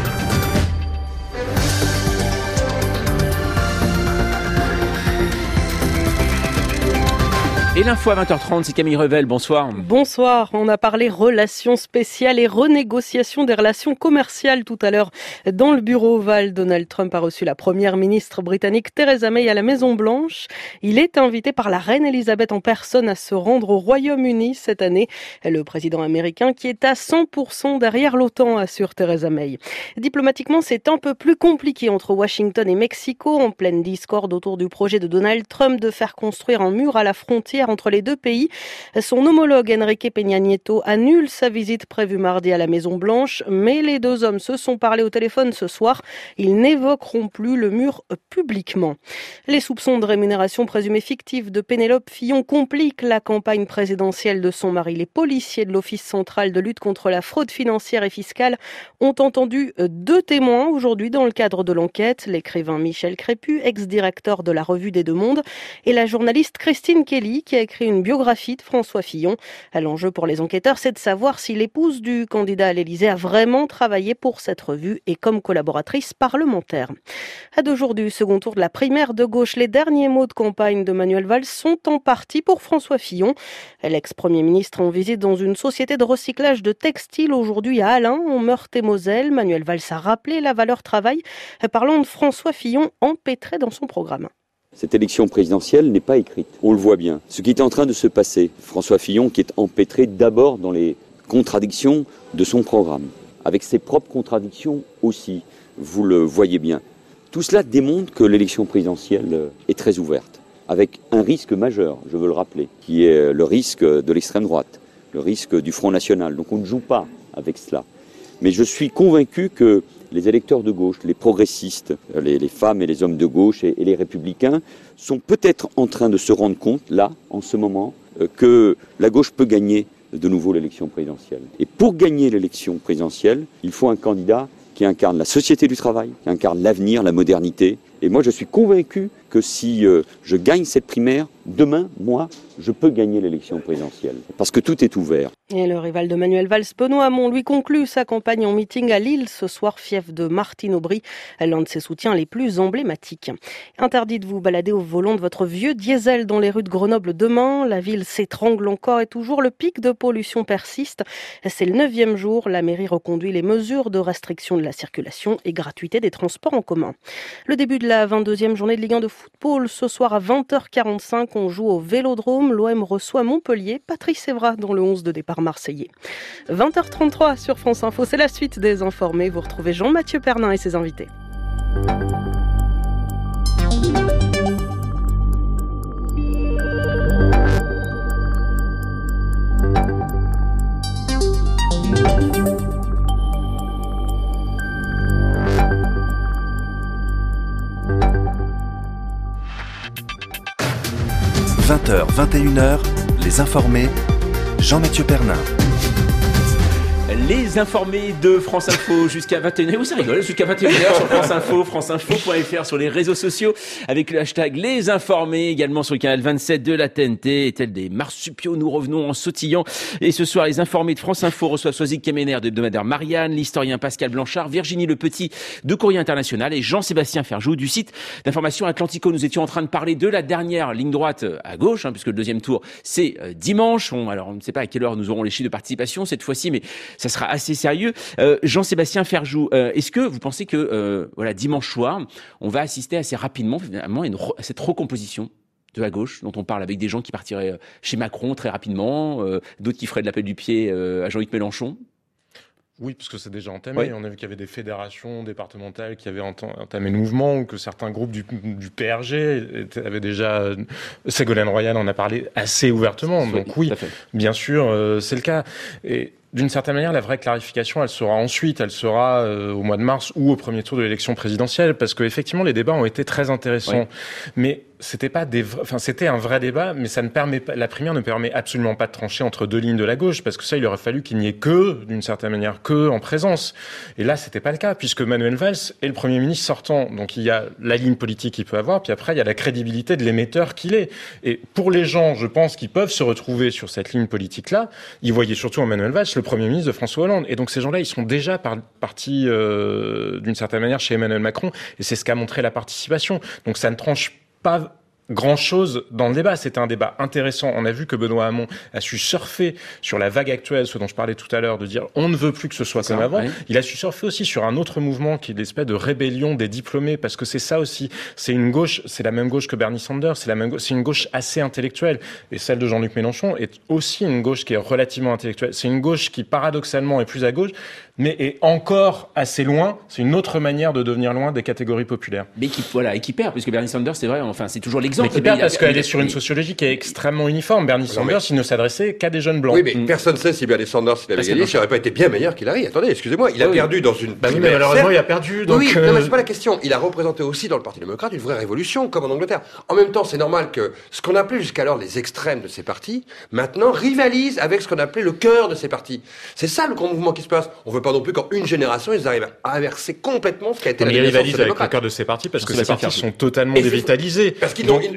Et l'info à 20h30, c'est Camille Revel, bonsoir. Bonsoir, on a parlé relations spéciales et renégociation des relations commerciales tout à l'heure. Dans le bureau ovale, Donald Trump a reçu la première ministre britannique Theresa May à la Maison-Blanche. Il est invité par la reine Elisabeth en personne à se rendre au Royaume-Uni cette année. Le président américain qui est à 100% derrière l'OTAN, assure Theresa May. Diplomatiquement, c'est un peu plus compliqué entre Washington et Mexico, en pleine discorde autour du projet de Donald Trump de faire construire un mur à la frontière entre les deux pays. Son homologue Enrique Peña Nieto annule sa visite prévue mardi à la Maison-Blanche, mais les deux hommes se sont parlé au téléphone ce soir. Ils n'évoqueront plus le mur publiquement. Les soupçons de rémunération présumée fictive de Pénélope Fillon compliquent la campagne présidentielle de son mari. Les policiers de l'Office central de lutte contre la fraude financière et fiscale ont entendu 2 témoins aujourd'hui dans le cadre de l'enquête. L'écrivain Michel Crépu, ex-directeur de la Revue des Deux Mondes, et la journaliste Christine Kelly, qui a écrit une biographie de François Fillon. L'enjeu pour les enquêteurs, c'est de savoir si l'épouse du candidat à l'Élysée a vraiment travaillé pour cette revue et comme collaboratrice parlementaire. À 2 jours du second tour de la primaire de gauche, les derniers mots de campagne de Manuel Valls sont en partie pour François Fillon. L'ex-premier ministre en visite dans une société de recyclage de textiles aujourd'hui à Allain, en Meurthe-et-Moselle. Manuel Valls a rappelé la valeur travail, parlant de François Fillon empêtré dans son programme. Cette élection présidentielle n'est pas écrite, on le voit bien. Ce qui est en train de se passer, François Fillon qui est empêtré d'abord dans les contradictions de son programme, avec ses propres contradictions aussi, vous le voyez bien. Tout cela démontre que l'élection présidentielle est très ouverte, avec un risque majeur, je veux le rappeler, qui est le risque de l'extrême droite, le risque du Front National. Donc on ne joue pas avec cela. Mais je suis convaincu que les électeurs de gauche, les progressistes, les femmes et les hommes de gauche et les républicains sont peut-être en train de se rendre compte, là, en ce moment, que la gauche peut gagner de nouveau l'élection présidentielle. Et pour gagner l'élection présidentielle, il faut un candidat qui incarne la société du travail, qui incarne l'avenir, la modernité. Et moi, je suis convaincu que si je gagne cette primaire, demain, moi, je peux gagner l'élection présidentielle. Parce que tout est ouvert. Et le rival de Manuel Valls, Benoît Hamon, lui conclut sa campagne en meeting à Lille ce soir, fief de Martine Aubry, l'un de ses soutiens les plus emblématiques. Interdit de vous balader au volant de votre vieux diesel dans les rues de Grenoble demain. La ville s'étrangle encore et toujours le pic de pollution persiste. C'est le 9e jour. La mairie reconduit les mesures de restriction de la circulation et gratuité des transports en commun. Le début de la 22e journée de Ligue 1 de football. Ce soir à 20h45, on joue au Vélodrome. L'OM reçoit Montpellier. Patrice Evra dans le 11 de départ marseillais. 20h33 sur France Info, c'est la suite des informés. Vous retrouvez Jean-Mathieu Pernin et ses invités. – 20h, 21h, les informés, Jean-Mathieu Pernin. Les informés de France Info jusqu'à 21h. Oui, ça rigole, jusqu'à 21h sur France Info, franceinfo.fr, sur les réseaux sociaux, avec le hashtag Les Informés, également sur le canal 27 de la TNT. Et tel des marsupiaux, nous revenons en sautillant. Et ce soir, les informés de France Info reçoivent Soazic Kemener de l'hebdomadaire Marianne, l'historien Pascal Blanchard, Virginie Le Petit de Courrier International et Jean-Sébastien Ferjou du site d'information Atlantico. Nous étions en train de parler de la dernière ligne droite à gauche, puisque le deuxième tour, c'est dimanche. Alors, on ne sait pas à quelle heure nous aurons les chiffres de participation cette fois-ci, mais ça sera assez sérieux. Jean-Sébastien Ferjou, est-ce que vous pensez que dimanche soir, on va assister assez rapidement finalement à cette recomposition de la gauche dont on parle, avec des gens qui partiraient chez Macron très rapidement, d'autres qui feraient de l'appel du pied à Jean-Luc Mélenchon? Oui, parce que c'est déjà entamé. Ouais. On a vu qu'il y avait des fédérations départementales qui avaient entamé le mouvement, ou que certains groupes du PRG avaient déjà... Ségolène Royal en a parlé assez ouvertement. Donc oui, bien sûr, c'est le cas. Et d'une certaine manière, la vraie clarification, elle sera au mois de mars ou au premier tour de l'élection présidentielle, parce que effectivement, les débats ont été très intéressants. Oui. Mais c'était un vrai débat, mais la primaire ne permet absolument pas de trancher entre deux lignes de la gauche, parce que ça, il aurait fallu qu'il n'y ait d'une certaine manière, en présence. Et là, c'était pas le cas, puisque Manuel Valls est le Premier ministre sortant. Donc il y a la ligne politique qu'il peut avoir, puis après, il y a la crédibilité de l'émetteur qu'il est. Et pour les gens, je pense, qui peuvent se retrouver sur cette ligne politique-là, ils voyaient surtout en Manuel Valls le Premier ministre de François Hollande. Et donc ces gens-là, ils sont déjà partis d'une certaine manière chez Emmanuel Macron, et c'est ce qu'a montré la participation. Donc ça ne tranche pas grand-chose dans le débat. C'était un débat intéressant. On a vu que Benoît Hamon a su surfer sur la vague actuelle, ce dont je parlais tout à l'heure, de dire on ne veut plus que ce soit comme avant. Oui. Il a su surfer aussi sur un autre mouvement qui est l'espèce de rébellion des diplômés, parce que c'est ça aussi. C'est une gauche, c'est la même gauche que Bernie Sanders, c'est une gauche assez intellectuelle. Et celle de Jean-Luc Mélenchon est aussi une gauche qui est relativement intellectuelle. C'est une gauche qui, paradoxalement, est plus à gauche, mais est encore assez loin. C'est une autre manière de devenir loin des catégories populaires. Mais qui perd, puisque Bernie Sanders, c'est vrai, c'est toujours l'exemple. Mais qui perd parce qu'elle est sur une sociologie qui est extrêmement uniforme. Bernie Sanders, il ne s'adressait qu'à des jeunes blancs. Oui, mais personne ne sait si Bernie Sanders, s'il avait gagné, s'il n'aurait pas été bien meilleur qu'Hillary. Attendez, excusez-moi, il a perdu dans une primaire. Mais malheureusement, il a perdu. Donc oui, non, mais c'est pas la question. Il a représenté aussi dans le Parti démocrate une vraie révolution, comme en Angleterre. En même temps, c'est normal que ce qu'on appelait jusqu'alors les extrêmes de ces partis, maintenant rivalisent avec ce qu'on appelait le cœur de ces partis. C'est ça le grand mouvement qui se passe. On veut pas non plus qu'en une génération, ils arrivent à inverser complètement ce qui a été la naissance social-démocrate. Ils rivalisent avec le cœur de ces partis parce que ces partis sont totalement dévitalisés. Parce qu'ils n'ont,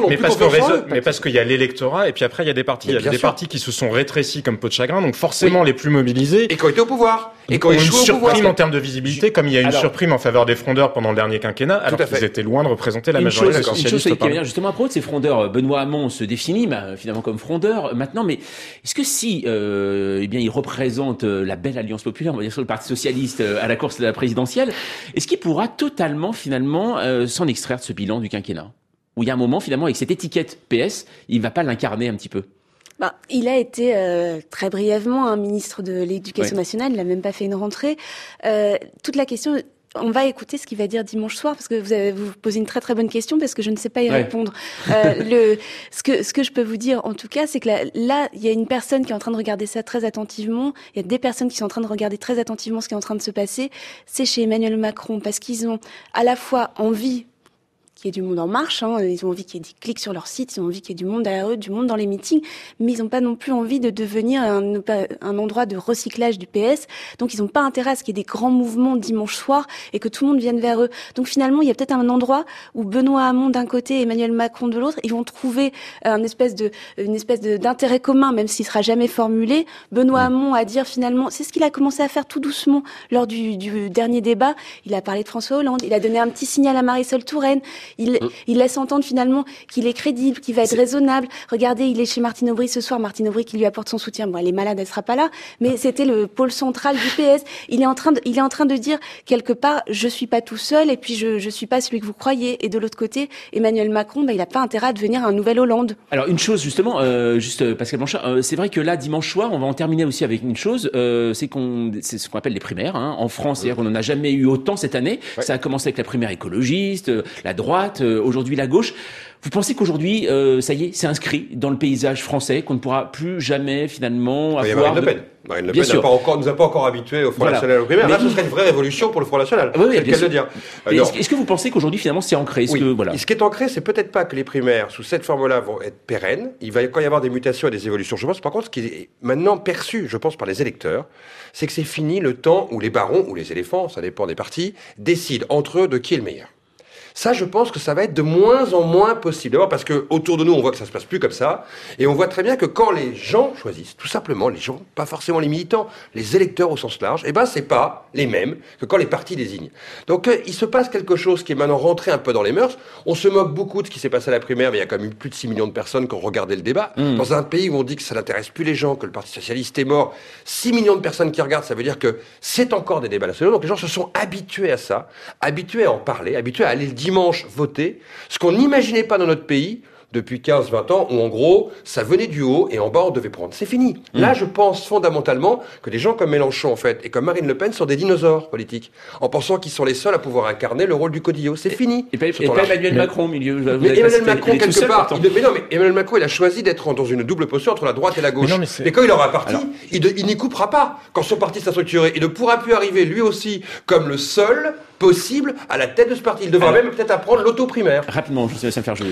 mais parce qu'il y a l'électorat et puis après il y a des partis. Il y a des partis qui se sont rétrécis comme peau de chagrin, donc forcément les plus mobilisés. Et qui ont été au pouvoir. Et qui ont une surprime en termes de visibilité, comme il y a une surprime en faveur des frondeurs pendant le dernier quinquennat, alors qu'ils étaient loin de représenter la majorité socialiste. Une chose, justement, à propos de ces frondeurs, Benoît Hamon se définit finalement comme frondeur maintenant, mais est-ce que si il représente la belle alliance populaire, on va dire sur le Parti socialiste à la course de la présidentielle, est-ce qu'il pourra totalement finalement s'en extraire de ce bilan du quinquennat? Où il y a un moment, finalement, avec cette étiquette PS, il ne va pas l'incarner un petit peu? Il a été très brièvement ministre de l'Éducation nationale, il n'a même pas fait une rentrée. Toute la question... On va écouter ce qu'il va dire dimanche soir, parce que vous posez une très très bonne question, parce que je ne sais pas y répondre. Ce que je peux vous dire, en tout cas, c'est que là, il y a une personne qui est en train de regarder ça très attentivement. Il y a des personnes qui sont en train de regarder très attentivement ce qui est en train de se passer. C'est chez Emmanuel Macron, parce qu'ils ont à la fois envie qu'il y ait du monde en marche, ils ont envie qu'il y ait des clics sur leur site, ils ont envie qu'il y ait du monde derrière eux, du monde dans les meetings, mais ils n'ont pas non plus envie de devenir un endroit de recyclage du PS, donc ils n'ont pas intérêt à ce qu'il y ait des grands mouvements dimanche soir et que tout le monde vienne vers eux. Donc finalement, il y a peut-être un endroit où Benoît Hamon d'un côté et Emmanuel Macron de l'autre, ils vont trouver une espèce d'intérêt commun, même s'il sera jamais formulé. Benoît Hamon à dire finalement, c'est ce qu'il a commencé à faire tout doucement lors du dernier débat, il a parlé de François Hollande, il a donné un petit signal à Marisol Touraine, il laisse entendre finalement qu'il est crédible, qu'il va être raisonnable. Regardez, il est chez Martine Aubry ce soir. Martine Aubry qui lui apporte son soutien. Bon, elle est malade, elle sera pas là. Mais c'était le pôle central du PS. Il est en train de dire quelque part, je suis pas tout seul et puis je suis pas celui que vous croyez. Et de l'autre côté, Emmanuel Macron, il a pas intérêt à devenir un nouvel Hollande. Alors une chose justement, Pascal Blanchard, c'est vrai que là dimanche soir, on va en terminer aussi avec une chose, c'est ce qu'on appelle les primaires en France. C'est-à-dire qu'on n'en a jamais eu autant cette année. Ouais. Ça a commencé avec la primaire écologiste, la droite. Aujourd'hui la gauche. Vous pensez qu'aujourd'hui, ça y est, c'est inscrit dans le paysage français, qu'on ne pourra plus jamais finalement avoir... Marine Le Pen nous a pas encore habitués au Front National et aux primaires. Là, ce serait une vraie révolution pour le Front National. Oui, c'est le cas de le dire. Est-ce que vous pensez qu'aujourd'hui, finalement, c'est ancré? Ce qui est ancré, c'est peut-être pas que les primaires, sous cette forme-là, vont être pérennes. Il va quand y avoir des mutations et des évolutions. Je pense, par contre, ce qui est maintenant perçu, je pense, par les électeurs, c'est que c'est fini le temps où les barons ou les éléphants, ça dépend des partis, décident entre eux de qui est le meilleur. Ça, je pense que ça va être de moins en moins possible. D'abord parce que autour de nous, on voit que ça se passe plus comme ça. Et on voit très bien que quand les gens choisissent, tout simplement les gens, pas forcément les militants, les électeurs au sens large, c'est pas les mêmes que quand les partis désignent. Donc, il se passe quelque chose qui est maintenant rentré un peu dans les mœurs. On se moque beaucoup de ce qui s'est passé à la primaire, mais il y a quand même eu plus de 6 millions de personnes qui ont regardé le débat. Dans un pays où on dit que ça n'intéresse plus les gens, que le Parti Socialiste est mort, 6 millions de personnes qui regardent, ça veut dire que c'est encore des débats nationaux. Donc les gens se sont habitués à ça, habitués à en parler, habitués à aller le dimanche voter, ce qu'on n'imaginait pas dans notre pays depuis 15-20 ans, où en gros, ça venait du haut et en bas on devait prendre. C'est fini. Là, je pense fondamentalement que des gens comme Mélenchon, en fait, et comme Marine Le Pen sont des dinosaures politiques, en pensant qu'ils sont les seuls à pouvoir incarner le rôle du godillot. C'est fini. Et pas Emmanuel Macron au milieu. Mais Emmanuel Macron, quelque part, Emmanuel Macron, il a choisi d'être dans une double posture entre la droite et la gauche. Mais quand il aura parti, il n'y coupera pas. Quand son parti sera structuré, il ne pourra plus arriver, lui aussi, comme le seul possible à la tête de ce parti. Il devra même peut-être apprendre l'auto-primaire. Rapidement, je vous laisse me faire jouer.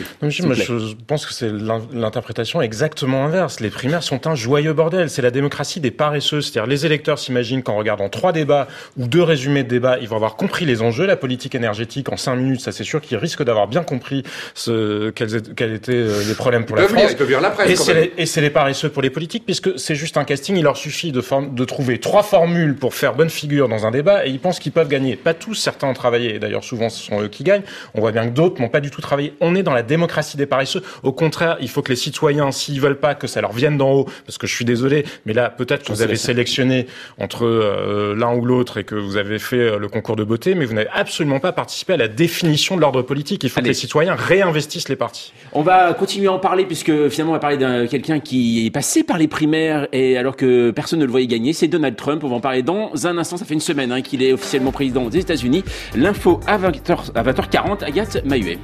Je pense que c'est l'interprétation exactement inverse. Les primaires sont un joyeux bordel. C'est la démocratie des paresseux. C'est-à-dire les électeurs s'imaginent qu'en regardant 3 débats ou 2 résumés de débats, ils vont avoir compris les enjeux. La politique énergétique en 5 minutes, ça c'est sûr qu'ils risquent d'avoir bien compris quels étaient les problèmes pour la France. Ils peuvent lire la presse. Et c'est les paresseux pour les politiques, puisque c'est juste un casting. Il leur suffit de trouver 3 formules pour faire bonne figure dans un débat et ils pensent qu'ils peuvent gagner. Pas tous, certains ont travaillé, et d'ailleurs souvent ce sont eux qui gagnent. On voit bien que d'autres n'ont pas du tout travaillé. On est dans la démocratie des paresseux. Au contraire, il faut que les citoyens, s'ils veulent pas que ça leur vienne d'en haut, parce que je suis désolé, mais là peut-être que vous avez sélectionné entre l'un ou l'autre et que vous avez fait le concours de beauté, mais vous n'avez absolument pas participé à la définition de l'ordre politique. Il faut que les citoyens réinvestissent les partis. On va continuer à en parler puisque finalement on va parler d'un quelqu'un qui est passé par les primaires et alors que personne ne le voyait gagner, c'est Donald Trump. On va en parler dans un instant. Ça fait une semaine qu'il est officiellement président des États-Unis. L'info à 20h40, Agathe Mahuet.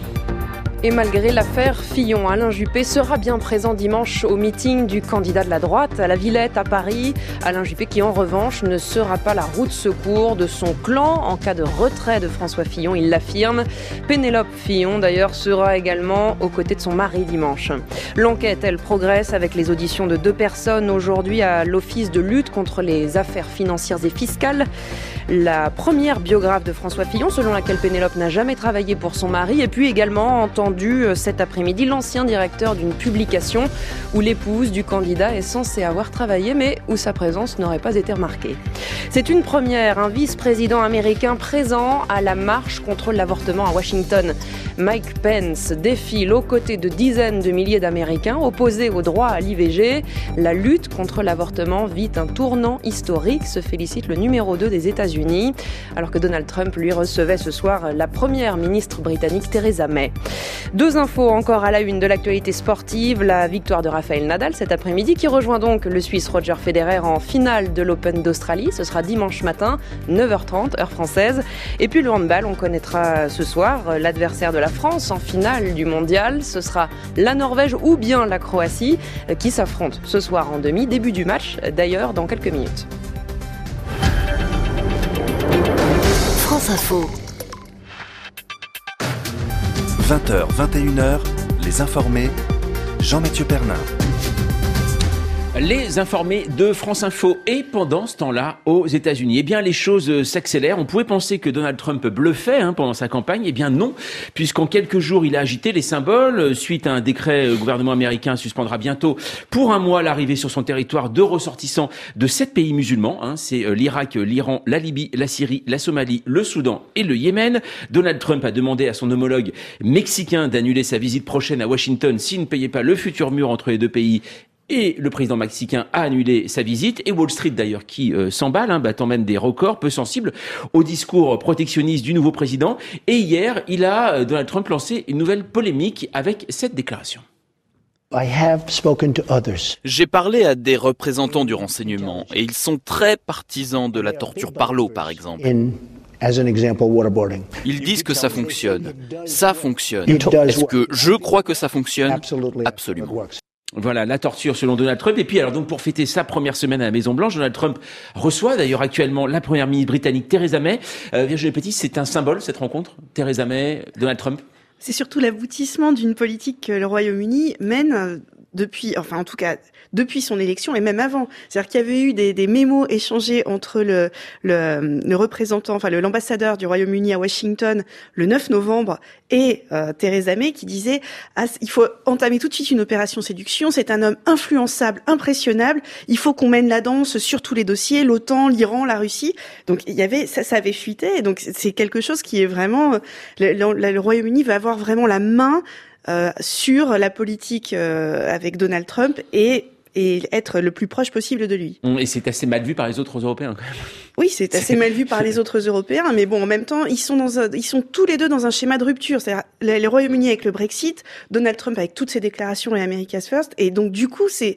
Et malgré l'affaire Fillon, Alain Juppé sera bien présent dimanche au meeting du candidat de la droite à la Villette à Paris. Alain Juppé qui en revanche ne sera pas la roue de secours de son clan en cas de retrait de François Fillon, il l'affirme. Pénélope Fillon d'ailleurs sera également aux côtés de son mari dimanche. L'enquête, elle progresse avec les auditions de 2 personnes aujourd'hui à l'Office de lutte contre les affaires financières et fiscales. La première biographe de François Fillon, selon laquelle Pénélope n'a jamais travaillé pour son mari, et puis également entendu cet après-midi l'ancien directeur d'une publication où l'épouse du candidat est censée avoir travaillé, mais où sa présence n'aurait pas été remarquée. C'est une première, un vice-président américain présent à la marche contre l'avortement à Washington. Mike Pence défile aux côtés de dizaines de milliers d'Américains opposés au droit à l'IVG. La lutte contre l'avortement vit un tournant historique, se félicite le numéro 2 des États-Unis. États-Unis, alors que Donald Trump lui recevait ce soir la première ministre britannique Theresa May. 2 infos encore à la une de l'actualité sportive, la victoire de Rafael Nadal cet après-midi qui rejoint donc le Suisse Roger Federer en finale de l'Open d'Australie. Ce sera dimanche matin, 9h30, heure française. Et puis le handball, on connaîtra ce soir l'adversaire de la France en finale du mondial. Ce sera la Norvège ou bien la Croatie qui s'affrontent ce soir en demi. Début du match d'ailleurs dans quelques minutes. France Info. 20h, 21h, les informés, Jean-Mathieu Pernin. Les informés de France Info. Et pendant ce temps-là, aux États-Unis, eh bien, les choses s'accélèrent. On pouvait penser que Donald Trump bluffait pendant sa campagne. Eh bien, non, puisqu'en quelques jours, il a agité les symboles. Suite à un décret, le gouvernement américain suspendra bientôt pour 1 mois l'arrivée sur son territoire de ressortissants de 7 pays musulmans. C'est l'Irak, l'Iran, la Libye, la Syrie, la Somalie, le Soudan et le Yémen. Donald Trump a demandé à son homologue mexicain d'annuler sa visite prochaine à Washington s'il ne payait pas le futur mur entre les deux pays. Et le président mexicain a annulé sa visite, et Wall Street d'ailleurs qui s'emballe, battant même des records peu sensibles au discours protectionniste du nouveau président. Et hier, Donald Trump lancé une nouvelle polémique avec cette déclaration. J'ai parlé à des représentants du renseignement et ils sont très partisans de la torture par l'eau, par exemple. Ils disent que ça fonctionne. Ça fonctionne. Est-ce que je crois que ça fonctionne ? Absolument. Voilà, la torture selon Donald Trump. Et puis, alors donc pour fêter sa première semaine à la Maison-Blanche, Donald Trump reçoit d'ailleurs actuellement la première ministre britannique Theresa May. Virginie Petit, c'est un symbole cette rencontre, Theresa May, Donald Trump. C'est surtout l'aboutissement d'une politique que le Royaume-Uni mène depuis son élection et même avant. C'est-à-dire qu'il y avait eu des mémos échangés entre le représentant, l'ambassadeur du Royaume-Uni à Washington le 9 novembre et Theresa May qui disait il faut entamer tout de suite une opération séduction, c'est un homme influençable, impressionnable, il faut qu'on mène la danse sur tous les dossiers, l'OTAN, l'Iran, la Russie. Donc il y avait ça avait fuité, et donc c'est quelque chose qui est vraiment le Royaume-Uni va avoir vraiment la main sur la politique avec Donald Trump et être le plus proche possible de lui. Et c'est assez mal vu par les autres Européens, quand même. Oui, c'est assez mal vu par les autres Européens, mais bon, en même temps, ils sont tous les deux dans un schéma de rupture. C'est-à-dire, le Royaume-Uni avec le Brexit, Donald Trump avec toutes ses déclarations et America's First, et donc du coup, c'est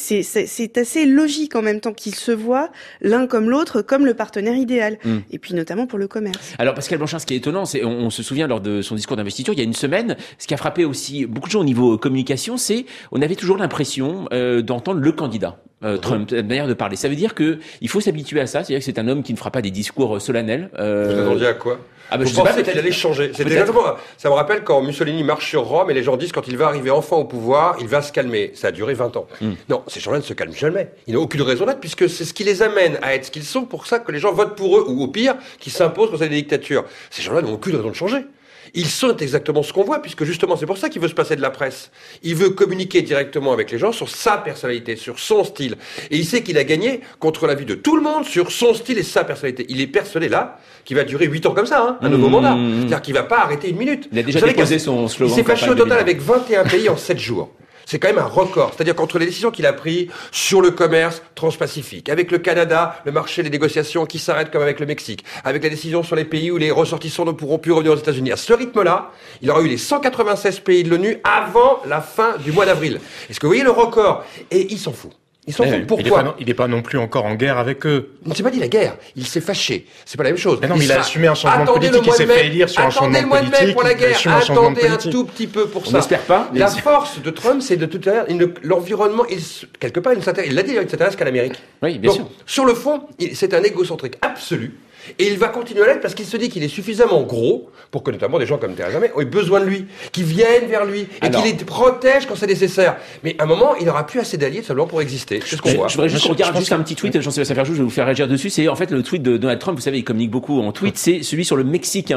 assez logique en même temps qu'ils se voient l'un comme l'autre comme le partenaire idéal. Et puis notamment pour le commerce. Alors Pascal Blanchard, ce qui est étonnant, c'est on se souvient lors de son discours d'investiture il y a une semaine, ce qui a frappé aussi beaucoup de gens au niveau communication, c'est on avait toujours l'impression d'entendre le candidat. Trump, manière de parler. Ça veut dire que il faut s'habituer à ça. C'est-à-dire que c'est un homme qui ne fera pas des discours solennels. Vous attendiez à quoi? Je sais pas, qu'il allait changer. C'était exactement, ça me rappelle quand Mussolini marche sur Rome et les gens disent quand il va arriver enfin au pouvoir, il va se calmer. Ça a duré 20 ans. Non, ces gens-là ne se calment jamais. Ils n'ont aucune raison d'être puisque c'est ce qui les amène à être ce qu'ils sont pour ça que les gens votent pour eux ou au pire, qui s'imposent quand c'est des dictatures. Ces gens-là n'ont aucune raison de changer. Ils sont exactement ce qu'on voit, puisque justement, c'est pour ça qu'il veut se passer de la presse. Il veut communiquer directement avec les gens sur sa personnalité, sur son style. Et il sait qu'il a gagné contre l'avis de tout le monde sur son style et sa personnalité. Il est persuadé là, qui va durer 8 ans comme ça, un nouveau mandat. C'est-à-dire qu'il va pas arrêter une minute. Il a déjà déposé son slogan. Il s'est fâché au total avec 21 pays en 7 jours. C'est quand même un record. C'est-à-dire qu'entre les décisions qu'il a prises sur le commerce transpacifique, avec le Canada, le marché des négociations qui s'arrête comme avec le Mexique, avec la décision sur les pays où les ressortissants ne pourront plus revenir aux États-Unis, à ce rythme-là, il aura eu les 196 pays de l'ONU avant la fin du mois d'avril. Est-ce que vous voyez le record? Et il s'en fout. Ils s'en foutent. Pourquoi? Il n'est pas non plus encore en guerre avec eux. On ne s'est pas dit la guerre. Il s'est fâché. C'est pas la même chose. Mais non, mais il a assumé un changement politique. Il s'est fait élire sur un changement politique. Attendez le mois de mai pour la guerre. Attendez un tout petit peu pour ça. On n'espère pas. La force de Trump, c'est de tout à l'heure, l'environnement, quelque part, il l'a dit, il ne s'intéresse qu'à l'Amérique. Oui, bien sûr. Sur le fond, c'est un égocentrique absolu. Et il va continuer à l'être parce qu'il se dit qu'il est suffisamment gros pour que notamment des gens comme Theresa May aient besoin de lui, qui viennent vers lui et qui les protègent quand c'est nécessaire. Mais à un moment, il n'aura plus assez d'alliés simplement pour exister. C'est ce qu'on voit. Je voudrais juste qu'on regarde un petit tweet, Jean-Sébastien Ferjou, je vais vous faire réagir dessus. C'est en fait le tweet de Donald Trump, vous savez, il communique beaucoup en tweet, c'est celui sur le Mexique.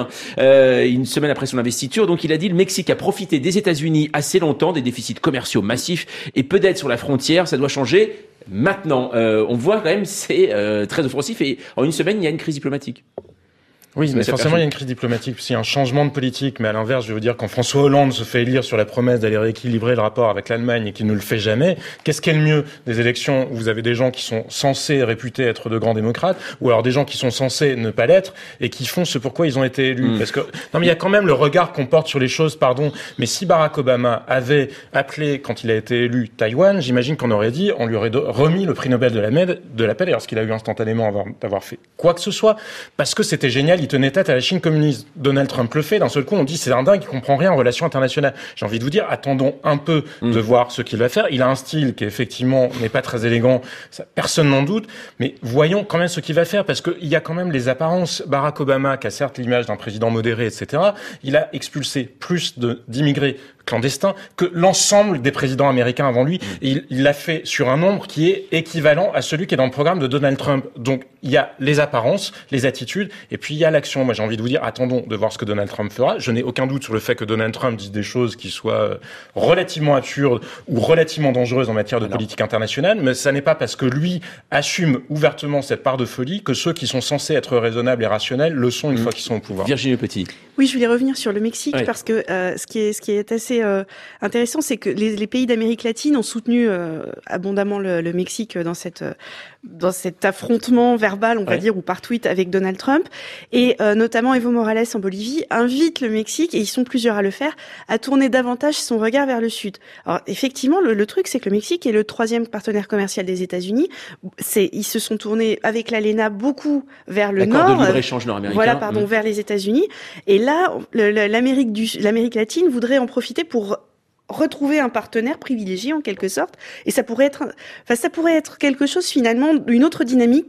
Une semaine après son investiture, donc il a dit le Mexique a profité des États-Unis assez longtemps, des déficits commerciaux massifs et peu d'aide sur la frontière, ça doit changer. Maintenant, on voit quand même c'est très offensif et en une semaine il y a une crise diplomatique. Oui, mais forcément, il y a une crise diplomatique, s'il y a un changement de politique. Mais à l'inverse, je vais vous dire, quand François Hollande se fait élire sur la promesse d'aller rééquilibrer le rapport avec l'Allemagne et qu'il ne le fait jamais, qu'est-ce qui est le mieux? Des élections où vous avez des gens qui sont censés, réputés être de grands démocrates, ou alors des gens qui sont censés ne pas l'être et qui font ce pourquoi ils ont été élus. Parce que, non, mais il y a quand même le regard qu'on porte sur les choses, pardon. Mais si Barack Obama avait appelé, quand il a été élu, Taïwan, j'imagine qu'on aurait dit, on lui aurait remis le prix Nobel de la paix, alors qu'il a eu instantanément d'avoir fait quoi que ce soit, parce que c'était génial. Il tenait tête à la Chine communiste. Donald Trump le fait. D'un seul coup, on dit c'est un dingue qui comprend rien en relations internationales. J'ai envie de vous dire, attendons un peu de voir ce qu'il va faire. Il a un style qui effectivement n'est pas très élégant. Ça, personne n'en doute. Mais voyons quand même ce qu'il va faire, parce qu'il y a quand même les apparences. Barack Obama, qui a certes l'image d'un président modéré, etc., il a expulsé plus d'immigrés clandestins que l'ensemble des présidents américains avant lui. Et il l'a fait sur un nombre qui est équivalent à celui qui est dans le programme de Donald Trump. Donc, il y a les apparences, les attitudes, et puis il y a l'action. Moi, j'ai envie de vous dire, attendons de voir ce que Donald Trump fera. Je n'ai aucun doute sur le fait que Donald Trump dise des choses qui soient relativement absurdes ou relativement dangereuses en matière de politique internationale, mais ça n'est pas parce que lui assume ouvertement cette part de folie que ceux qui sont censés être raisonnables et rationnels le sont une fois qu'ils sont au pouvoir. Virginie Petit. Oui, je voulais revenir sur le Mexique parce que ce qui est assez intéressant, c'est que les pays d'Amérique latine ont soutenu abondamment le Mexique dans cet affrontement verbal, on va dire, ou par tweet avec Donald Trump, et notamment Evo Morales en Bolivie invite le Mexique, et ils sont plusieurs à le faire, à tourner davantage son regard vers le sud. Alors effectivement, le truc, c'est que le Mexique est le 3e partenaire commercial des États-Unis. Ils se sont tournés avec l'ALENA beaucoup vers le nord. L'accord de libre-échange nord-américain. Voilà, vers les États-Unis. Et là, l'Amérique latine voudrait en profiter pour retrouver un partenaire privilégié en quelque sorte, et ça pourrait être quelque chose finalement, une autre dynamique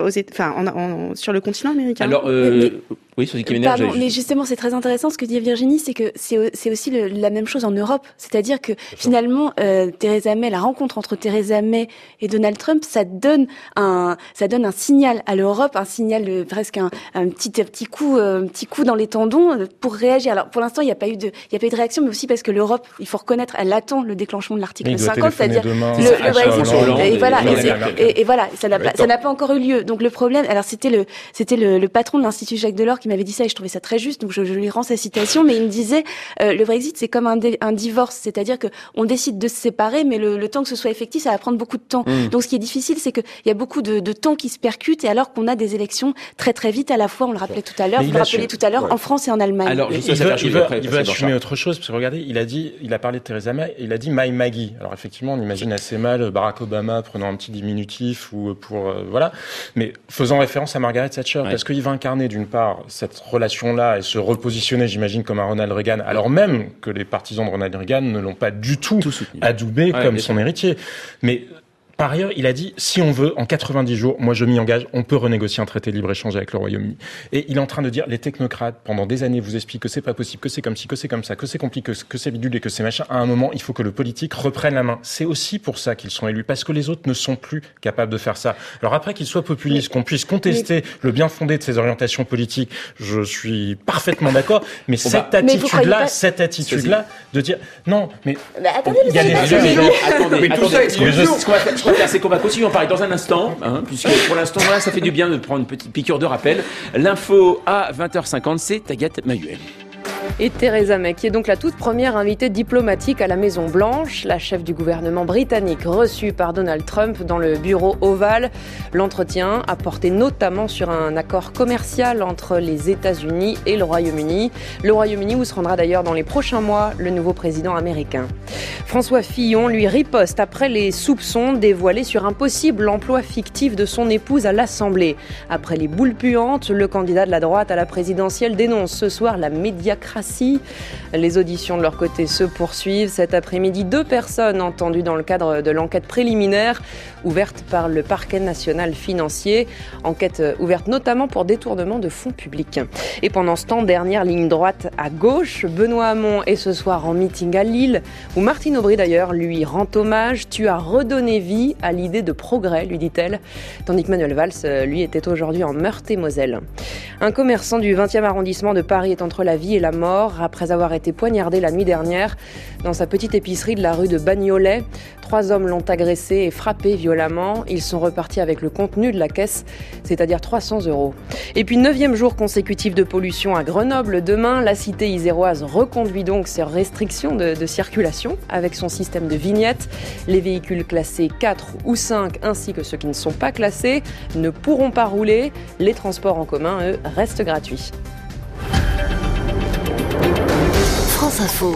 sur le continent américain. Alors, oui, pardon, mais justement, c'est très intéressant ce que dit Virginie, c'est que c'est aussi la même chose en Europe, c'est-à-dire que finalement, Theresa May, la rencontre entre Theresa May et Donald Trump, ça donne un signal à l'Europe, un signal presque un petit coup dans les tendons pour réagir. Alors pour l'instant, il n'y a pas eu de réaction, mais aussi parce que l'Europe, il faut reconnaître, elle attend le déclenchement de l'article 50, c'est-à-dire le Brexit. Et voilà, ça n'a pas encore eu lieu. Donc le problème, alors c'était le patron de l'Institut Jacques Delors qui m'avait dit ça, et je trouvais ça très juste, donc je lui rends sa citation, mais il me disait le Brexit, c'est comme un divorce, c'est-à-dire que on décide de se séparer, mais le temps que ce soit effectif, ça va prendre beaucoup de temps. Donc ce qui est difficile, c'est qu'il y a beaucoup de temps qui se percute, et alors qu'on a des élections très très vite à la fois, on le rappelait tout à l'heure, vous le rappelez tout à l'heure, en France et en Allemagne. Alors, il veut assumer autre chose, parce que regardez, il a parlé de Theresa May, il a dit My Maggie. Alors effectivement, on imagine assez mal Barack Obama prenant un petit diminutif ou voilà, mais faisant référence à Margaret Thatcher, parce qu'il va incarner d'une part cette relation-là et se repositionner, j'imagine, comme un Ronald Reagan, alors même que les partisans de Ronald Reagan ne l'ont pas du tout adoubé comme son héritier. Mais par ailleurs, il a dit, si on veut, en 90 jours, moi je m'y engage, on peut renégocier un traité de libre-échange avec le Royaume-Uni. Et il est en train de dire, les technocrates, pendant des années, vous expliquent que c'est pas possible, que c'est comme ci, que c'est comme ça, que c'est compliqué, que c'est bidule et que c'est machin. À un moment, il faut que le politique reprenne la main. C'est aussi pour ça qu'ils sont élus, parce que les autres ne sont plus capables de faire ça. Alors après qu'ils soient populistes, qu'on puisse contester le bien fondé de ces orientations politiques, je suis parfaitement d'accord, mais cette attitude-là, de dire, non, mais... attendez, c'est qu'on va continuer à en parler dans un instant, puisque pour l'instant, là, ça fait du bien de prendre une petite piqûre de rappel. L'info à 20h50, c'est Agathe Mahuel. Et Theresa May, qui est donc la toute première invitée diplomatique à la Maison-Blanche, la chef du gouvernement britannique reçue par Donald Trump dans le bureau ovale. L'entretien a porté notamment sur un accord commercial entre les États-Unis et le Royaume-Uni. Le Royaume-Uni où se rendra d'ailleurs dans les prochains mois le nouveau président américain. François Fillon, lui, riposte après les soupçons dévoilés sur un possible emploi fictif de son épouse à l'Assemblée. Après les boules puantes, le candidat de la droite à la présidentielle dénonce ce soir la médiacratie. Les auditions de leur côté se poursuivent. Cet après-midi, 2 personnes entendues dans le cadre de l'enquête préliminaire ouverte par le parquet national financier. Enquête ouverte notamment pour détournement de fonds publics. Et pendant ce temps, dernière ligne droite à gauche, Benoît Hamon est ce soir en meeting à Lille, où Martine Aubry d'ailleurs lui rend hommage. Tu as redonné vie à l'idée de progrès, lui dit-elle. Tandis que Manuel Valls, lui, était aujourd'hui en Meurthe-et-Moselle. Un commerçant du 20e arrondissement de Paris est entre la vie et la mort mort après avoir été poignardé la nuit dernière dans sa petite épicerie de la rue de Bagnolet. 3 hommes l'ont agressé et frappé violemment. Ils sont repartis avec le contenu de la caisse, c'est-à-dire 300 €. Et puis 9e jour consécutif de pollution à Grenoble. Demain, la cité iséroise reconduit donc ses restrictions de circulation avec son système de vignettes. Les véhicules classés 4 ou 5 ainsi que ceux qui ne sont pas classés ne pourront pas rouler. Les transports en commun, eux, restent gratuits. France Info.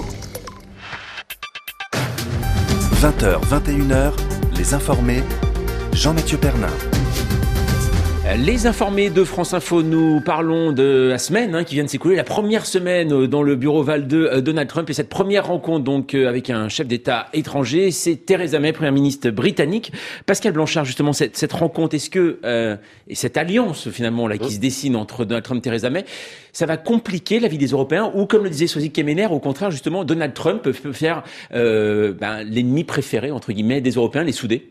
20h, 21h, les informés, Jean-Mathieu Pernin. Les informés de France Info, nous parlons de la semaine qui vient de s'écouler, la première semaine dans le bureau Oval de Donald Trump. Et cette première rencontre donc avec un chef d'État étranger, c'est Theresa May, première ministre britannique. Pascal Blanchard, justement, cette rencontre, est-ce que et cette alliance finalement là qui se dessine entre Donald Trump et Theresa May, ça va compliquer la vie des Européens, ou comme le disait Sozik Kemener, au contraire justement, Donald Trump peut faire l'ennemi préféré entre guillemets des Européens, les souder?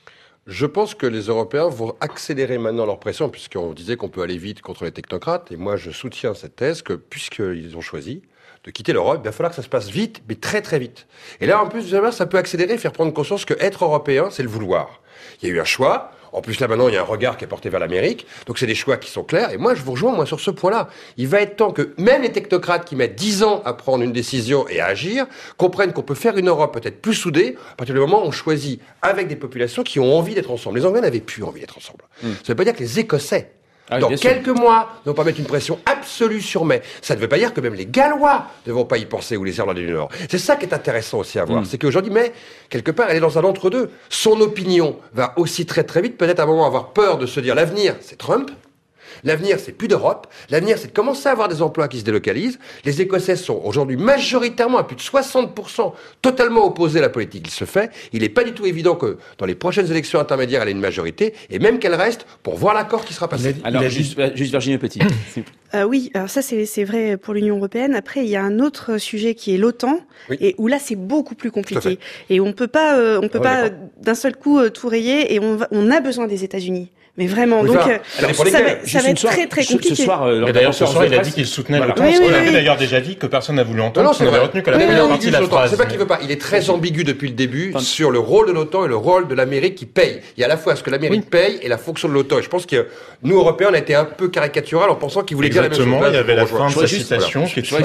Je pense que les Européens vont accélérer maintenant leur pression, puisqu'on disait qu'on peut aller vite contre les technocrates. Et moi, je soutiens cette thèse que, puisqu'ils ont choisi de quitter l'Europe, il va falloir que ça se passe vite, mais très très vite. Et là, en plus, ça peut accélérer, faire prendre conscience que être européen, c'est le vouloir. Il y a eu un choix. En plus, là, maintenant, il y a un regard qui est porté vers l'Amérique. Donc, c'est des choix qui sont clairs. Et moi, je vous rejoins, sur ce point-là. Il va être temps que même les technocrates qui mettent 10 ans à prendre une décision et à agir comprennent qu'on peut faire une Europe peut-être plus soudée à partir du moment où on choisit avec des populations qui ont envie d'être ensemble. Les Anglais n'avaient plus envie d'être ensemble. Ça ne veut pas dire que les Écossais, dans quelques mois, ne vont pas mettre une pression absolue sur May. Ça ne veut pas dire que même les Gallois ne vont pas y penser, ou les Irlandais du Nord. C'est ça qui est intéressant aussi à voir. C'est qu'aujourd'hui, May, quelque part, elle est dans un entre-deux. Son opinion va aussi très très vite, peut-être à un moment avoir peur de se dire l'avenir, c'est Trump. L'avenir, c'est plus d'Europe. L'avenir, c'est de commencer à avoir des emplois qui se délocalisent. Les Écossais sont aujourd'hui majoritairement, à plus de 60%, totalement opposés à la politique qui se fait. Il n'est pas du tout évident que dans les prochaines élections intermédiaires, elle ait une majorité, et même qu'elle reste pour voir l'accord qui sera passé. Alors, juste Virginie Petit. Oui, alors ça c'est vrai pour l'Union européenne. Après, il y a un autre sujet qui est l'OTAN, et où là c'est beaucoup plus compliqué. Et on peut pas d'un seul coup tout rayer. Et on a besoin des États-Unis. Mais vraiment, donc ça va être très très compliqué. D'ailleurs, ce soir, il a dit qu'il soutenait l'OTAN. On avait d'ailleurs déjà dit que personne n'a voulu entendre. On avait retenu que la première partie de la phrase. C'est pas qu'il veut pas. Il est très ambigu depuis le début sur le rôle de l'OTAN et le rôle de l'Amérique qui paye. Il y a à la fois ce que l'Amérique paye et la fonction de l'OTAN. Et je pense que nous, Européens, on a été un peu caricatural en pensant qu'il voulait dire la même chose. Exactement, il y avait la fin de sa citation.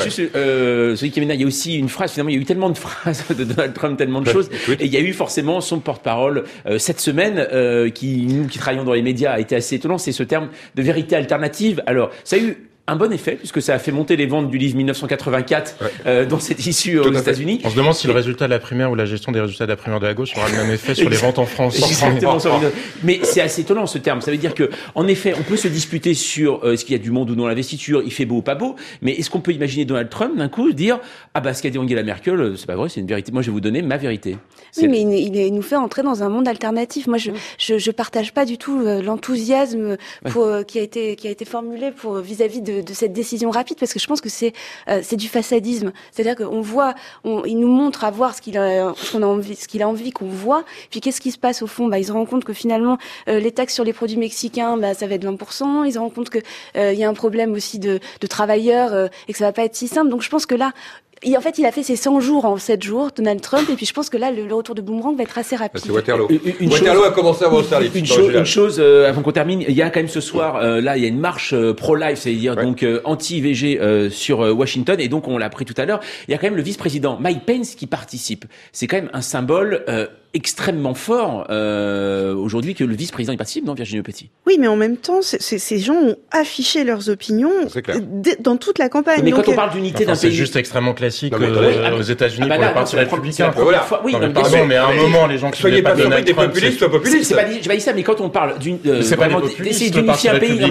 Il y a aussi une phrase, finalement, il y a eu tellement de phrases de Donald Trump, tellement de choses. Et il y a eu forcément son porte-parole cette semaine, qui, nous qui travaillons dans les médias, a été assez étonnant. C'est ce terme de vérité alternative. Alors, ça a eu un bon effet, puisque ça a fait monter les ventes du livre 1984, dont c'est issu aux États-Unis. On se demande si le résultat de la primaire ou la gestion des résultats de la primaire de la gauche aura le même effet sur les ventes en France. Exactement. Mais c'est assez étonnant, ce terme. Ça veut dire que, en effet, on peut se disputer sur est-ce qu'il y a du monde ou non à l'investiture, il fait beau ou pas beau, mais est-ce qu'on peut imaginer Donald Trump, d'un coup, dire ce qu'a dit Angela Merkel, c'est pas vrai, c'est une vérité. Moi, je vais vous donner ma vérité. Oui, mais il nous fait entrer dans un monde alternatif. Moi, je partage pas du tout l'enthousiasme qui a été formulé vis-à-vis de cette décision rapide, parce que je pense que c'est du façadisme. C'est-à-dire qu'on voit, il nous montre à voir ce qu'il a envie qu'on voit. Puis qu'est-ce qui se passe au fond? Ils se rendent compte que finalement les taxes sur les produits mexicains, ça va être 20%. Ils se rendent compte que il y a un problème aussi de travailleurs et que ça va pas être si simple. Donc je pense que là, en fait, il a fait ses 100 jours en 7 jours, Donald Trump, et puis je pense que là, le retour de boomerang va être assez rapide. C'est Waterloo. Waterloo a commencé à avoir ça. Une chose, avant qu'on termine, il y a quand même ce soir, là, il y a une marche pro-life, c'est-à-dire donc anti-IVG sur Washington, et donc on l'a appris tout à l'heure, il y a quand même le vice-président Mike Pence qui participe. C'est quand même un symbole extrêmement fort aujourd'hui que le vice-président y participe, non, Virginie Petit? Oui, mais en même temps, ces gens ont affiché leurs opinions dans toute la campagne. Mais quand on parle d'unité d'un pays, c'est juste extrêmement classique aux États-Unis pour le Parti républicain. Mais à un moment, les gens qui soyez pas surpris des populistes, soient populistes. C'est pas dit, j'ai pas dit ça, mais quand on parle d'essayer d'unifier un pays,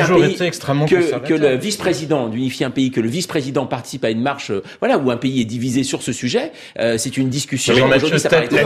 que le vice-président d'unifier un pays, que le vice-président participe à une marche, où un pays est divisé sur ce sujet, c'est une discussion. Aujourd'hui, ça paraît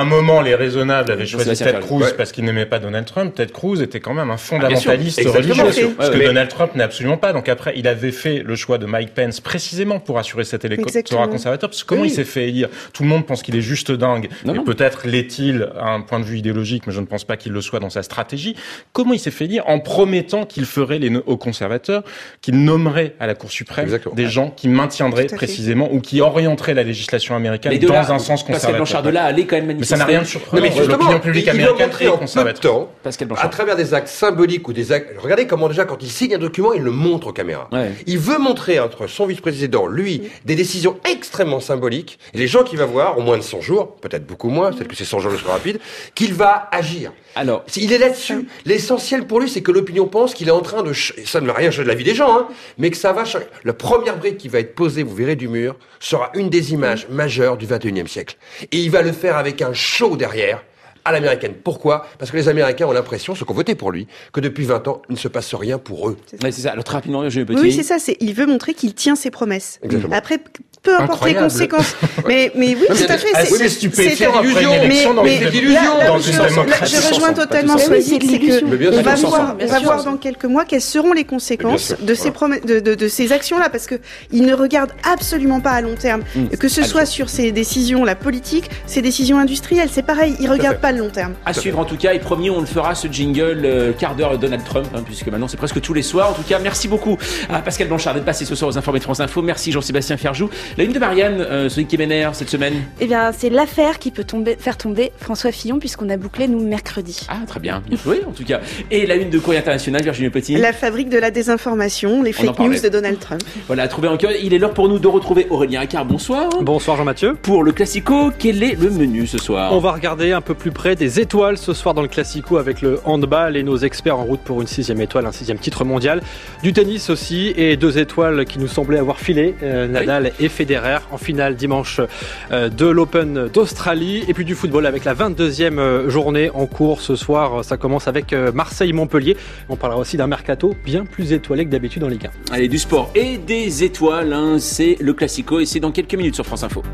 un moment, les raisonnables avaient choisi Ted Cruz Ouais. parce qu'ils n'aimaient pas Donald Trump. Ted Cruz était quand même un fondamentaliste bien sûr. religieux, Exactement. ce que Mais- Donald Trump n'est absolument pas. Donc après, il avait fait le choix de Mike Pence précisément pour assurer cet électorat Exactement. conservateur. Parce que comment Oui. il s'est fait élire? Tout le monde pense qu'il est juste dingue. Non, et non. peut-être l'est-il à un point de vue idéologique, mais je ne pense pas qu'il le soit dans sa stratégie. Comment il s'est fait élire? En promettant qu'il ferait aux conservateurs, qu'il nommerait à la Cour suprême Exactement. des gens qui maintiendraient Tout à fait. précisément ou qui orienteraient la législation américaine Mais de dans là, un sens Pascal conservateur. Blanchard de là allait quand même Mais manifester. ça n'a rien de Non, surprenant. mais justement, L'opinion publique il a américaine montré est en peu de conservatrice. temps, Pascal à Blanchard. travers des actes symboliques ou des actes... Regardez comment déjà, quand il signe un document, il le montre aux caméras. Ouais. Il veut montrer entre son vice-président, lui, des décisions extrêmement symboliques, et les gens qu'il va voir, au moins de 100 jours, peut-être beaucoup moins, peut-être que ces 100 jours le seront rapides, qu'il va agir. Alors, Il est là-dessus. L'essentiel pour lui, c'est que l'opinion pense qu'il est en train de... Ça ne va rien changer de la vie des gens, hein, mais que ça va changer. La première brique qui va être posée, vous verrez, du mur, sera une des images majeures du 21e siècle. Et il va le faire avec un show derrière, à l'américaine. Pourquoi? Parce que les Américains ont l'impression, ceux qui ont voté pour lui, que depuis 20 ans, il ne se passe rien pour eux. ouais, c'est ça. Alors très rapidement, j'ai petit. Oui, c'est ça. Il veut montrer qu'il tient ses promesses. Exactement. Après, peu importe Incroyable. les conséquences. Mais oui, Non, tout mais à fait. assez stupéfiant après une illusion. élection dans mais une c'est démocratie. l'illusion. là, Dans je une rejoins démocratie. totalement Oui, Soisy, c'est de c'est l'illusion. Mais bien que sûr, on va on s'en voir, sort. on va voir dans quelques mois quelles seront les conséquences Bien sûr, de ces promesses, de ces actions-là, parce que il ne regarde absolument pas à long terme. Que ce soit sur ses décisions, la politique, ses décisions industrielles, c'est pareil, il regarde pas le long terme. À suivre en tout cas, et promis, on le fera ce jingle quart d'heure Donald Trump, hein, puisque maintenant c'est presque tous les soirs. En tout cas, merci beaucoup à Pascal Blanchard d'être passé ce soir aux Informés de France Info. Merci Jean-Sébastien Ferjou. La une de Marianne, celui qui vénère cette semaine. Eh bien, c'est l'affaire qui peut faire tomber François Fillon, puisqu'on a bouclé, nous, mercredi. Ah, très bien, bien joué en tout cas. Et la une de Courrier International, Virginie Petit. La fabrique de la désinformation, les On en fake parlait. news de Donald Trump. Voilà, trouvé en cœur. Il est l'heure pour nous de retrouver Aurélien Accard. Bonsoir. Bonsoir Jean-Mathieu. Pour le Classico, quel est le menu ce soir? On va regarder un peu plus près des étoiles ce soir dans le Classico avec le handball et nos experts en route pour une 6e étoile, un 6e titre mondial. Du tennis aussi et 2 étoiles qui nous semblaient avoir filé, Nadal et Federer en finale dimanche de l'Open d'Australie. Et puis du football avec la 22e journée en cours ce soir. Ça commence avec Marseille-Montpellier. On parlera aussi d'un mercato bien plus étoilé que d'habitude en Ligue 1. Allez, du sport et des étoiles, hein, c'est le Classico et c'est dans quelques minutes sur France Info.